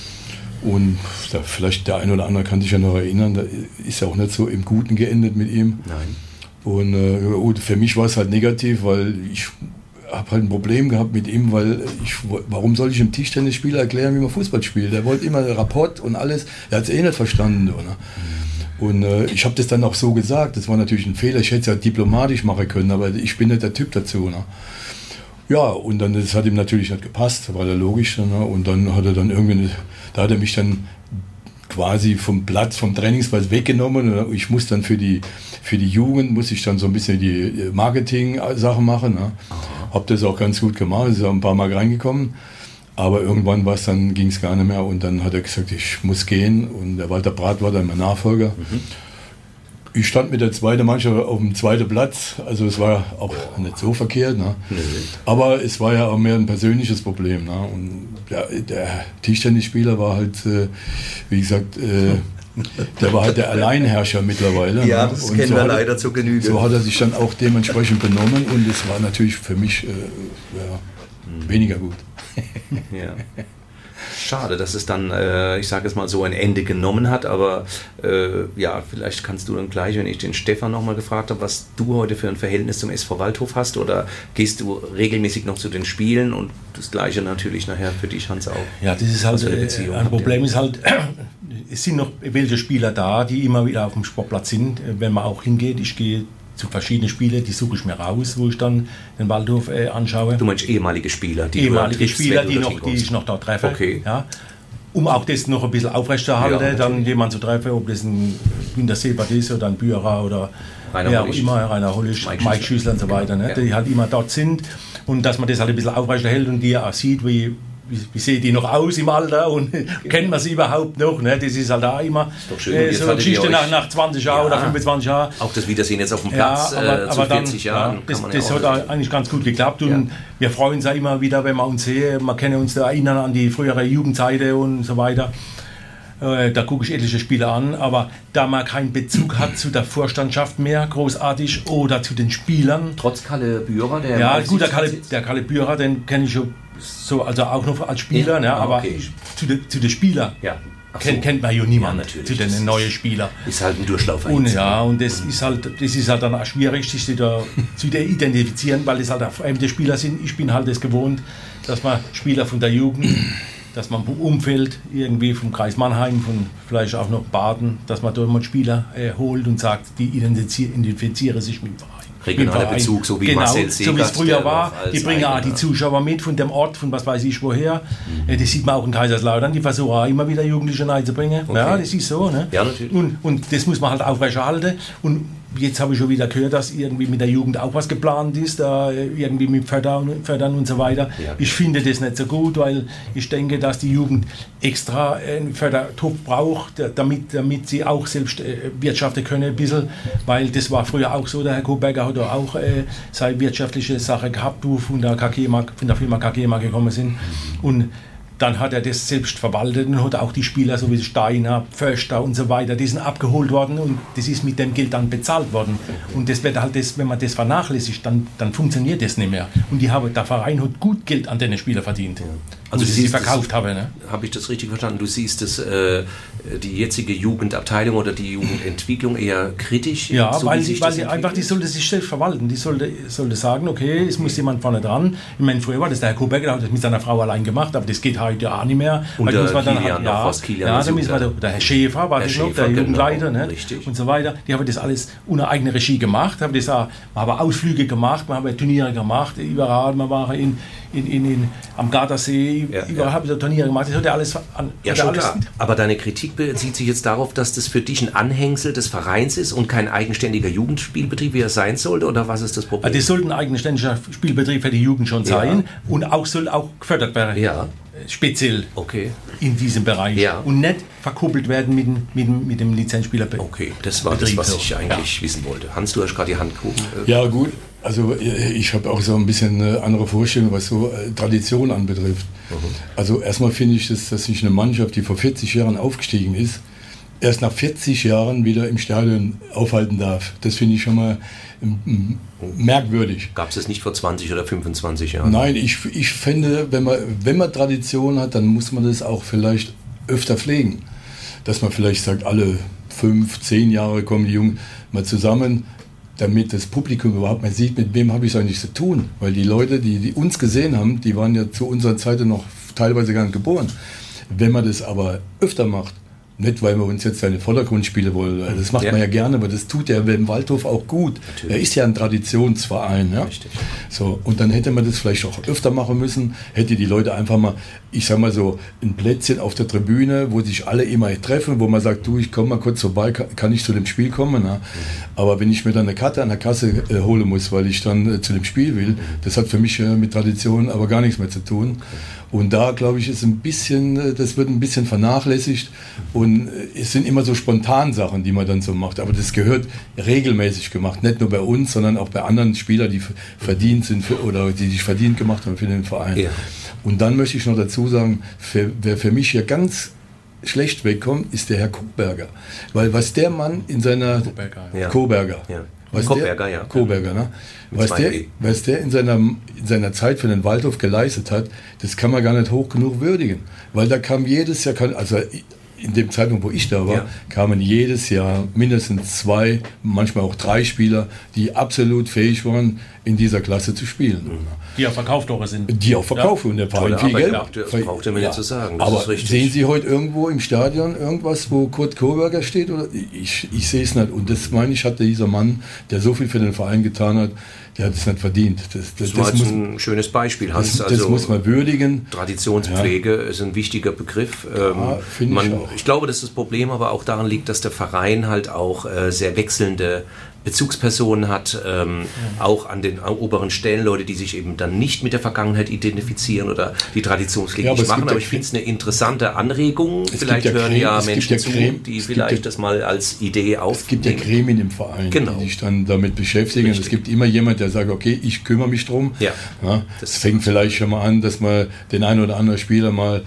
Und da, vielleicht der eine oder andere kann sich ja noch erinnern, da ist ja auch nicht so im Guten geendet mit ihm. Nein. Und äh, für mich war es halt negativ, weil ich habe halt ein Problem gehabt mit ihm, weil ich, warum soll ich einem Tischtennisspieler erklären, wie man Fußball spielt? Der wollte immer Rapport und alles, er hat es eh nicht verstanden. Oder? Und äh, ich habe das dann auch so gesagt, das war natürlich ein Fehler, ich hätte es ja diplomatisch machen können, aber ich bin nicht der Typ dazu. Ne? Ja, und dann, das hat ihm natürlich nicht gepasst, war ja logisch. Ne? Und dann hat er dann irgendwie, da hat er mich dann quasi vom Platz, vom Trainingsplatz weggenommen und ich muss dann für die, für die Jugend, muss ich dann so ein bisschen die Marketing-Sachen machen. Ne? Habe das auch ganz gut gemacht, ist auch ein paar Mal reingekommen, aber irgendwann war es dann, ging es gar nicht mehr und dann hat er gesagt, ich muss gehen und der Walter Brath war dann mein Nachfolger. Mhm. Ich stand mit der zweiten Mannschaft auf dem zweiten Platz, also es war auch nicht so verkehrt, ne? Nee. Aber es war ja auch mehr ein persönliches Problem. Ne? Und der, der Tischtennisspieler war halt, äh, wie gesagt, äh, der war halt der Alleinherrscher mittlerweile. Ja, ne? das und kennen so wir hat, leider zur Genüge. So hat er sich dann auch dementsprechend benommen und es war natürlich für mich äh, ja, hm. weniger gut. Ja. Schade, dass es dann, äh, ich sage es mal so, ein Ende genommen hat, aber äh, ja, vielleicht kannst du dann gleich, wenn ich den Stefan nochmal gefragt habe, was du heute für ein Verhältnis zum S V Waldhof hast, oder gehst du regelmäßig noch zu den Spielen und das Gleiche natürlich nachher für dich, Hans, auch? Ja, das ist halt, äh, ein Problem ist halt, es sind noch welche Spieler da, die immer wieder auf dem Sportplatz sind, wenn man auch hingeht. Ich gehe zu verschiedenen Spielen, die suche ich mir raus, wo ich dann den Waldhof äh, anschaue. Du meinst ehemalige Spieler? Die ehemalige triffst, Spieler, die, noch, die ich noch da treffe. Okay. Ja. Um auch das noch ein bisschen aufrechterhalten, ja, dann jemanden zu treffen, ob das ein Günter Sebert ist oder ein Bührer oder wer auch immer, Rainer Hollisch, Mike, Mike Schüssler und so weiter, ne? Ja. Die halt immer dort sind und dass man das halt ein bisschen aufrechterhält und die auch sieht, wie Wie, wie sehen die noch aus im Alter und kennen wir sie überhaupt noch? Ne? Das ist halt da immer schön, äh, so eine Geschichte nach, nach zwanzig Jahren ja. oder fünfundzwanzig Jahren. Auch das Wiedersehen jetzt auf dem Platz ja, aber, äh, aber zu vierzig dann, Jahren. Ja, das kann das ja hat eigentlich ganz gut geklappt und ja. wir freuen uns ja immer wieder, wenn wir uns sehen. Wir können uns da erinnern an die frühere Jugendzeiten und so weiter. Äh, da gucke ich etliche Spiele an, aber da man keinen Bezug hat zu der Vorstandschaft mehr, großartig, oder zu den Spielern. Trotz Kalle Bührer, der... Ja, gut, der Kalle, der Kalle Bührer, den kenne ich schon so, also auch noch als Spieler, ja, ne, aber okay. zu den zu de Spielern ja. kennt, so. kennt man ja niemand, ja, natürlich. zu den neuen Spielern. Ist halt ein Durchlauf. Und ja, und das mhm. ist halt, das ist halt dann auch schwierig, sich da zu identifizieren, weil das halt auch fremde Spieler sind. Ich bin halt das gewohnt, dass man Spieler von der Jugend, dass man vom Umfeld irgendwie vom Kreis Mannheim, von vielleicht auch noch Baden, dass man dort mal Spieler äh, holt und sagt, die identifizieren sich mit dem Verein. Regionaler Bezug, so wie genau, Marcel Segert, so wie es früher war. Die bringen auch die Zuschauer mit von dem Ort, von was weiß ich woher. Mhm. Das sieht man auch in Kaiserslautern, die versuchen auch immer wieder Jugendliche reinzubringen. Okay. Ja, das ist so. Ne? Ja, natürlich. Und, und das muss man halt aufrechterhalten. Und jetzt habe ich schon wieder gehört, dass irgendwie mit der Jugend auch was geplant ist, da irgendwie mit Fördern, Fördern und so weiter. Ja. Ich finde das nicht so gut, weil ich denke, dass die Jugend extra einen Fördertopf braucht, damit, damit sie auch selbst äh, wirtschaften können ein bisschen, weil das war früher auch so, der Herr Koberger hat auch äh, seine wirtschaftliche Sache gehabt, wo von der, K G M A, von der Firma K G M A gekommen sind. Und dann hat er das selbst verwaltet und hat auch die Spieler, so wie Steiner, Förster und so weiter, die sind abgeholt worden und das ist mit dem Geld dann bezahlt worden. Und das wird halt das, wenn man das vernachlässigt, dann, dann funktioniert das nicht mehr. Und die haben, der Verein hat gut Geld an den Spieler verdient. Ja. Also sie verkauft haben. Ne? Habe ich das richtig verstanden? Du siehst das, äh, die jetzige Jugendabteilung oder die Jugendentwicklung eher kritisch? Ja, so weil, sie, weil sie einfach, die sollte sich selbst verwalten. Die sollte, sollte sagen, okay, es muss jemand vorne dran. Ich meine, früher war das der Herr Koberger, der hat das mit seiner Frau allein gemacht, aber das geht heute auch nicht mehr. Und weil der muss man dann Kilian halt, noch ja, aus Kilian ja, da müssen wir, der, der Herr Schäfer war Herr das Schäfer, noch, der genau, Jugendleiter, ne? Richtig. Und so weiter. Die haben das alles unter eigener Regie gemacht. Haben das auch, man haben Ausflüge gemacht, man haben Turniere gemacht, überall, man war in, in, in, in, am Gardasee, ja, überall ja. haben wir Turniere gemacht. Das hat er alles an. Ja, schon klar. Aber deine Kritik bezieht sich jetzt darauf, dass das für dich ein Anhängsel des Vereins ist und kein eigenständiger Jugendspielbetrieb, wie er sein sollte, oder was ist das Problem? Also das sollte ein eigenständiger Spielbetrieb für die Jugend schon sein, ja. Und auch soll auch gefördert werden. Ja. Speziell okay. in diesem Bereich. Ja. Und nicht verkuppelt werden mit, mit, mit dem Lizenzspieler. Okay, das war Betrieb, das, was ich eigentlich ja. wissen wollte. Hans, du hast gerade die Hand gehoben. Ja, gut. Also ich habe auch so ein bisschen eine andere Vorstellung, was so Tradition anbetrifft. Mhm. Also erstmal finde ich, dass, dass sich eine Mannschaft, die vor vierzig Jahren aufgestiegen ist, erst nach vierzig Jahren wieder im Stadion aufhalten darf. Das finde ich schon mal m- merkwürdig. Gab es das nicht vor zwanzig oder fünfundzwanzig Jahren? Nein, ich, ich finde, wenn man, wenn man Tradition hat, dann muss man das auch vielleicht öfter pflegen. Dass man vielleicht sagt, alle fünf, zehn Jahre kommen die Jungen mal zusammen, damit das Publikum überhaupt mal sieht, mit wem habe ich es eigentlich zu tun. Weil die Leute, die, die uns gesehen haben, die waren ja zu unserer Zeit noch teilweise gar nicht geboren. Wenn man das aber öfter macht, nicht, weil wir uns jetzt eine Vordergrundspiele wollen. Das macht ja. man ja gerne, aber das tut ja im Waldhof auch gut. Natürlich. Er ist ja ein Traditionsverein. Ja? Richtig. So, und dann hätte man das vielleicht auch öfter machen müssen. Hätte die Leute einfach mal, ich sag mal so, ein Plätzchen auf der Tribüne, wo sich alle immer treffen, wo man sagt, du, ich komme mal kurz vorbei, kann, kann ich zu dem Spiel kommen? Na? Mhm. Aber wenn ich mir dann eine Karte an der Kasse äh, holen muss, weil ich dann äh, zu dem Spiel will, mhm. das hat für mich äh, mit Tradition aber gar nichts mehr zu tun. Und da, glaube ich, ist ein bisschen, das wird ein bisschen vernachlässigt und es sind immer so spontan Sachen, die man dann so macht. Aber das gehört regelmäßig gemacht, nicht nur bei uns, sondern auch bei anderen Spielern, die verdient sind für, oder die sich verdient gemacht haben für den Verein. Ja. Und dann möchte ich noch dazu sagen, für, wer für mich hier ganz schlecht wegkommt, ist der Herr Koberger. Weil was der Mann in seiner... Koberger. Ja. Koberger. Ja. Was Koberger, der, ja. Koberger, ne? Was der, was der in seiner, in seiner Zeit für den Waldhof geleistet hat, das kann man gar nicht hoch genug würdigen. Weil da kam jedes Jahr, also in dem Zeitpunkt, wo ich da war, ja. kamen jedes Jahr mindestens zwei, manchmal auch drei Spieler, die absolut fähig waren, in dieser Klasse zu spielen. Mhm. Die auch Verkauftore sind. Die auch verkaufen. Ja. Und der Verein viel Geld. Das braucht er mir ja. nicht zu sagen. Das aber ist richtig. Sehen Sie heute irgendwo im Stadion irgendwas, wo Kurt Koberger steht? Oder? Ich, ich sehe es nicht. Und das meine ich, hat dieser Mann, der so viel für den Verein getan hat, der hat es nicht verdient. Das, das, das war das jetzt muss, ein schönes Beispiel, Hans. Das, das also muss man würdigen. Traditionspflege ja. ist ein wichtiger Begriff. Ja, ähm, man, ich, auch. ich glaube, dass das Problem aber auch daran liegt, dass der Verein halt auch äh, sehr wechselnde Bezugspersonen hat, ähm, ja. auch an den oberen Stellen Leute, die sich eben dann nicht mit der Vergangenheit identifizieren oder die Traditionspflege ja, nicht machen. Aber ich finde es eine interessante Anregung. Es vielleicht ja hören Creme, ja Menschen zu, Creme, die vielleicht ja, das mal als Idee aufnehmen. Es gibt ja Gremien im Verein, genau. die sich dann damit beschäftigen. Richtig. Es gibt immer jemand, der sagt, okay, ich kümmere mich drum. Ja. Ja, das fängt vielleicht schon mal an, dass man den einen oder anderen Spieler mal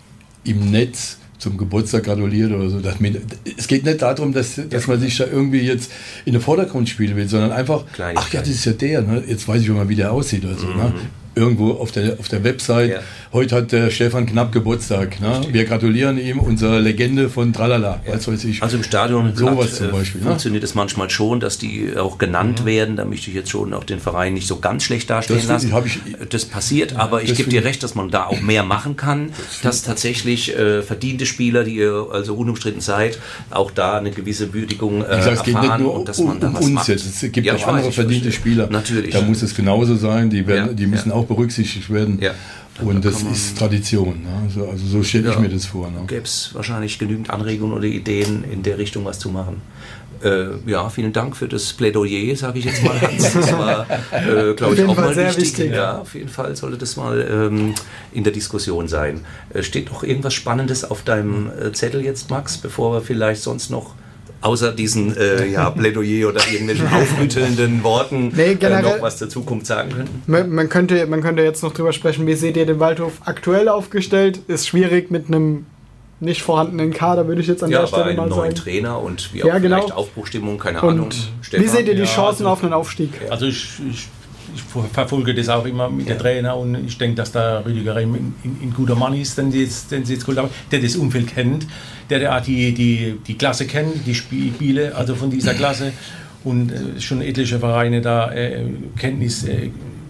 im Netz zum Geburtstag gratuliert oder so. Das, es geht nicht darum, dass, dass man sich da irgendwie jetzt in den Vordergrund spielen will, sondern einfach, ach ja, das ist ja der, ne? Jetzt weiß ich schon mal, wie der aussieht. Also, mhm. ne? Irgendwo auf der, auf der Website, ja. heute hat der Stefan Knapp Geburtstag. Ne? Wir gratulieren ihm, unsere Legende von Tralala. Ja. Was weiß ich. Also im Stadion sowas zum Beispiel, äh, funktioniert es ne? manchmal schon, dass die auch genannt ja. werden. Da möchte ich jetzt schon auch den Verein nicht so ganz schlecht dastehen das lassen. Ich, ich, das passiert, ja, aber ich gebe dir recht, dass man da auch mehr machen kann, das dass tatsächlich äh, verdiente Spieler, die ihr also unumstritten seid, auch da eine gewisse Würdigung äh, ich sag, es geht erfahren nicht nur und dass man um, da um was uns macht. Jetzt. Es gibt ja, auch andere weiß, verdiente Spieler. Natürlich. Da muss es genauso sein. Die, werden, ja, die müssen ja. auch berücksichtigt werden. Ja. Und das ist Tradition. Ne? Also, also so stelle ich ja. mir das vor. Ne? Gäbe es wahrscheinlich genügend Anregungen oder Ideen, in der Richtung was zu machen. Äh, ja, vielen Dank für das Plädoyer, sage ich jetzt mal, Hans. Das war, äh, glaube ich, auch mal sehr wichtig. wichtig. Ja, auf jeden Fall sollte das mal ähm, in der Diskussion sein. Äh, steht noch irgendwas Spannendes auf deinem äh, Zettel jetzt, Max, bevor wir vielleicht sonst noch außer diesen äh, ja, Plädoyer oder irgendwelchen aufrüttelnden Worten nee, äh, noch was zur Zukunft sagen könnten? Man, man, könnte, man könnte jetzt noch drüber sprechen, wie seht ihr den Waldhof aktuell aufgestellt? Ist schwierig mit einem nicht vorhandenen Kader, würde ich jetzt an ja, der Stelle bei mal einem sagen. neuen Trainer und wie ja, auch genau. vielleicht Aufbruchstimmung, keine und Ahnung. Stefan, wie seht ihr die ja, Chancen also, auf einen Aufstieg? Also ich, ich, ich verfolge das auch immer mit ja. der Trainer und ich denke, dass der Rüdiger ein, ein, ein guter Mann ist, den sie jetzt, den sie jetzt gut haben, der das Umfeld kennt, der, der auch die, die, die Klasse kennt, die Spiele, also von dieser Klasse und äh, schon etliche Vereine da äh, Kenntnis äh,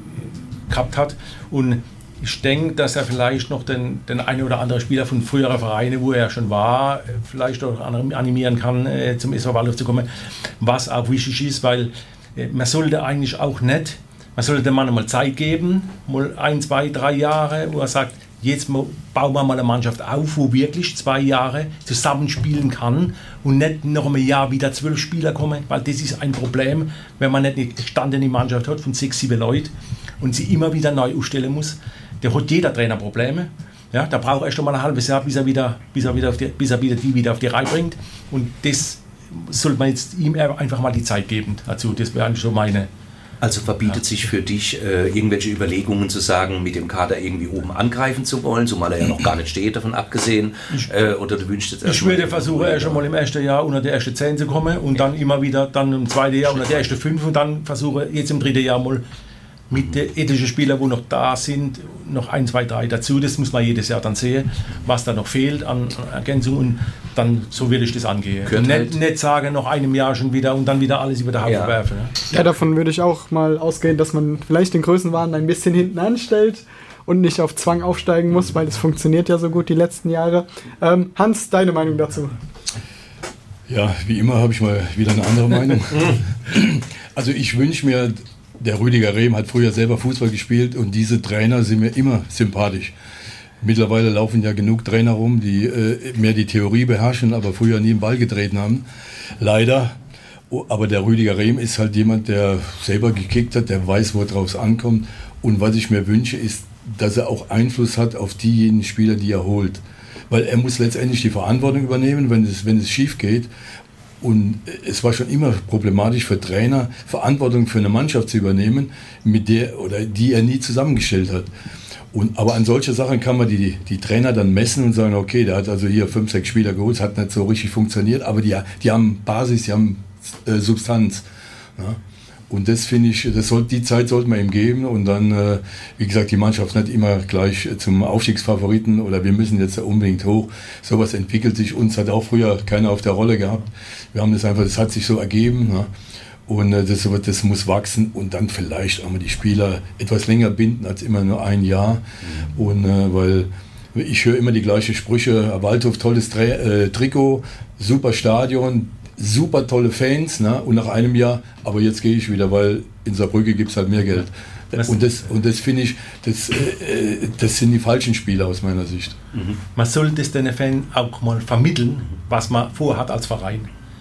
gehabt hat und ich denke, dass er vielleicht noch den, den einen oder anderen Spieler von früheren Vereinen, wo er schon war, vielleicht auch animieren kann, äh, zum S V Waldhof zu kommen, was auch wichtig ist, weil äh, man sollte eigentlich auch nicht, man sollte dem Mann mal Zeit geben, mal ein, zwei, drei Jahre, wo er sagt, jetzt bauen wir mal eine Mannschaft auf, wo wirklich zwei Jahre zusammenspielen kann und nicht noch ein Jahr wieder zwölf Spieler kommen, weil das ist ein Problem, wenn man nicht eine gestandene Mannschaft hat von sechs, sieben Leuten und sie immer wieder neu aufstellen muss. Da hat jeder Trainer Probleme. Ja, da braucht er erst mal ein halbes Jahr, bis er, wieder, bis, er wieder auf die, bis er wieder die wieder auf die Reihe bringt. Und das sollte man jetzt ihm einfach mal die Zeit geben. Also das wäre eigentlich so meine... Also verbietet ja. sich für dich äh, irgendwelche Überlegungen zu sagen, mit dem Kader irgendwie oben angreifen zu wollen, zumal er ja noch gar nicht steht, davon abgesehen, äh, oder du wünschst jetzt erst Ich würde versuchen, erst einmal im ersten Jahr unter die ersten zehn zu kommen und dann immer wieder, dann im zweiten Jahr unter die ersten fünf und dann versuche jetzt im dritten Jahr mal mit den etlichen Spielern, die noch da sind, noch ein, zwei, drei dazu. Das muss man jedes Jahr dann sehen, was da noch fehlt an Ergänzung und dann so will ich das angehen. Und nicht, halt nicht sagen, noch einem Jahr schon wieder und dann wieder alles über den Haufen ja. werfen. Ja. ja, davon würde ich auch mal ausgehen, dass man vielleicht den Größenwahn ein bisschen hinten anstellt und nicht auf Zwang aufsteigen muss, weil das funktioniert ja so gut die letzten Jahre. Ähm, Hans, deine Meinung dazu? Ja, wie immer habe ich mal wieder eine andere Meinung. Also ich wünsche mir, der Rüdiger Rehm hat früher selber Fußball gespielt und diese Trainer sind mir immer sympathisch. Mittlerweile laufen ja genug Trainer rum, die äh, mehr die Theorie beherrschen, aber früher nie einen Ball getreten haben. Leider. Aber der Rüdiger Rehm ist halt jemand, der selber gekickt hat, der weiß, wo draus ankommt. Und was ich mir wünsche, ist, dass er auch Einfluss hat auf diejenigen Spieler, die er holt. Weil er muss letztendlich die Verantwortung übernehmen, wenn es, wenn es schief geht. Und es war schon immer problematisch für Trainer, Verantwortung für eine Mannschaft zu übernehmen, mit der oder die er nie zusammengestellt hat. Und, aber an solche Sachen kann man die, die Trainer dann messen und sagen, okay, der hat also hier fünf, sechs Spieler geholt, hat nicht so richtig funktioniert, aber die, die haben Basis, die haben äh, Substanz. Ja. Und das finde ich, das soll, die Zeit sollte man ihm geben und dann, äh, wie gesagt, die Mannschaft nicht immer gleich zum Aufstiegsfavoriten oder wir müssen jetzt unbedingt hoch. Sowas entwickelt sich. Uns hat auch früher keiner auf der Rolle gehabt. Wir haben das einfach, das hat sich so ergeben. Ja. Und äh, das, das muss wachsen und dann vielleicht auch mal die Spieler etwas länger binden als immer nur ein Jahr. Mhm. Und äh, weil ich höre immer die gleichen Sprüche, Waldhof, tolles Tra- äh, Trikot, super Stadion, super tolle Fans, ne? Und nach einem Jahr, aber jetzt gehe ich wieder, weil in Saarbrücke gibt es halt mehr Geld. Und das, und das finde ich, das, äh, das sind die falschen Spieler aus meiner Sicht. Mhm. Man sollte es den Fan auch mal vermitteln, was man vorhat als Verein.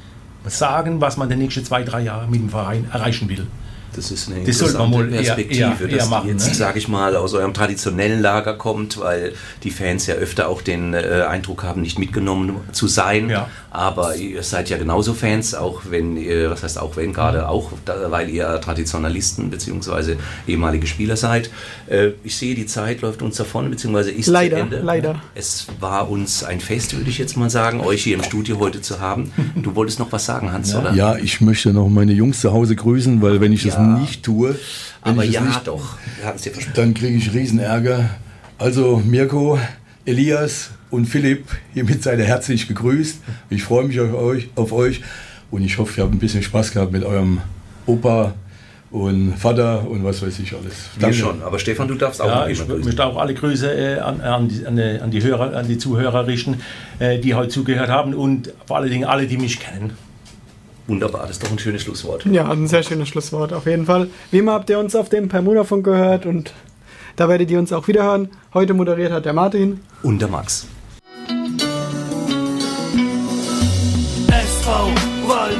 Sagen, was man in den nächsten zwei, drei Jahren mit dem Verein erreichen will. Das ist eine das interessante Perspektive, eher, eher, eher dass machen, die jetzt, ne? sage ich mal, aus eurem traditionellen Lager kommt, weil die Fans ja öfter auch den äh, Eindruck haben, nicht mitgenommen zu sein. Ja. Aber ihr seid ja genauso Fans, auch wenn ihr, was heißt auch wenn, gerade auch, da, weil ihr Traditionalisten bzw. ehemalige Spieler seid. Äh, ich sehe, die Zeit läuft uns davon, beziehungsweise ist leider, zu Ende. Leider. Es war uns ein Fest, würde ich jetzt mal sagen, euch hier im Studio heute zu haben. Du wolltest noch was sagen, Hans, ja. oder? Ja, ich möchte noch meine Jungs zu Hause grüßen, weil wenn ich ja. das nicht tue, wenn aber ich ja, nicht, doch, wir haben es dir versprochen. Dann kriege ich Riesenärger. Also Mirko, Elias und Philipp, hiermit seid ihr herzlich gegrüßt. Ich freue mich auf euch, auf euch und ich hoffe, ihr habt ein bisschen Spaß gehabt mit eurem Opa und Vater und was weiß ich alles. Danke. Wir schon, aber Stefan, du darfst auch ja, ich möchte auch alle Grüße äh, an, an, die, an, die, an die Hörer, an die Zuhörer richten, äh, die heute zugehört haben und vor allen Dingen alle, die mich kennen. Wunderbar, das ist doch ein schönes Schlusswort. Ja, ein sehr schönes Schlusswort, auf jeden Fall. Wie immer habt ihr uns auf dem Permuda-Funk gehört und da werdet ihr uns auch wieder hören. Heute moderiert hat der Martin. Und der Max. S V Waldhof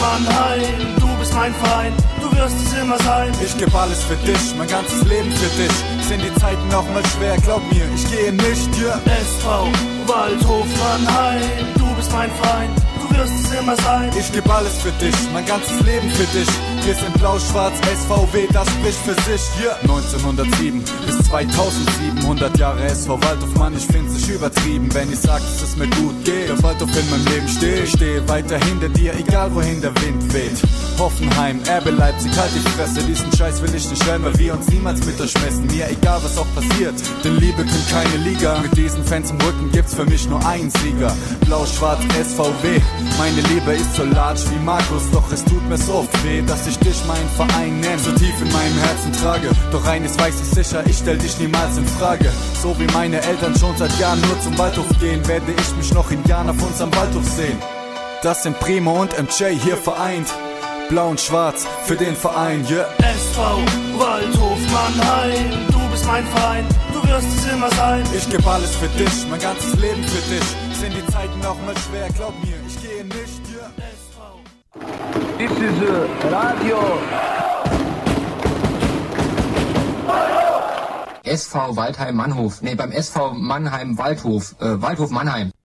Mannheim, du bist mein Verein, du wirst es immer sein. Ich geb alles für dich, mein ganzes Leben für dich. Sind die Zeiten auch mal schwer, glaub mir, ich gehe nicht, ja. Yeah. S V Waldhof Mannheim, du bist mein Verein, du wirst es immer sein. Ich geb alles für dich, mein ganzes Leben für dich. Wir sind blau-schwarz, S V W, das spricht für sich, ja. Yeah. neunzehnhundertsieben bis zweitausendsieben, hundert Jahre S V Waldhof, Mann, ich find's nicht übertrieben, wenn ich sag, dass es mir gut geht. Der Waldhof in meinem Leben steht, ich stehe weiter hinter dir, egal wohin der Wind weht. Hoffenheim, R B Leipzig, halt die Fresse, diesen Scheiß will ich nicht hören, weil wir uns niemals mit euch messen. Mir egal, was auch passiert, denn Liebe kennt keine Liga. Mit diesen Fans im Rücken gibt's für mich nur einen Sieger. Blau-schwarz, S V W, meine Liebe ist so large wie Markus, doch es tut mir so oft weh, dass ich dich meinen Verein nenn, so tief in meinem Herzen trage. Doch eines weiß ich sicher, ich stell dich niemals in Frage. So wie meine Eltern schon seit Jahren nur zum Waldhof gehen, werde ich mich noch in Jahren auf unserem Waldhof sehen. Das sind Primo und M J hier vereint. Blau und schwarz für den Verein, yeah. S V Waldhof Mannheim, du bist mein Verein, du wirst es immer sein. Ich geb alles für dich, mein ganzes Leben für dich. Sind die Zeiten auch mal schwer, glaub mir, ich gehe nicht, yeah. S V This is uh, Radio S V Waldheim Mannhof, nee, beim S V Mannheim Waldhof, äh, Waldhof Mannheim.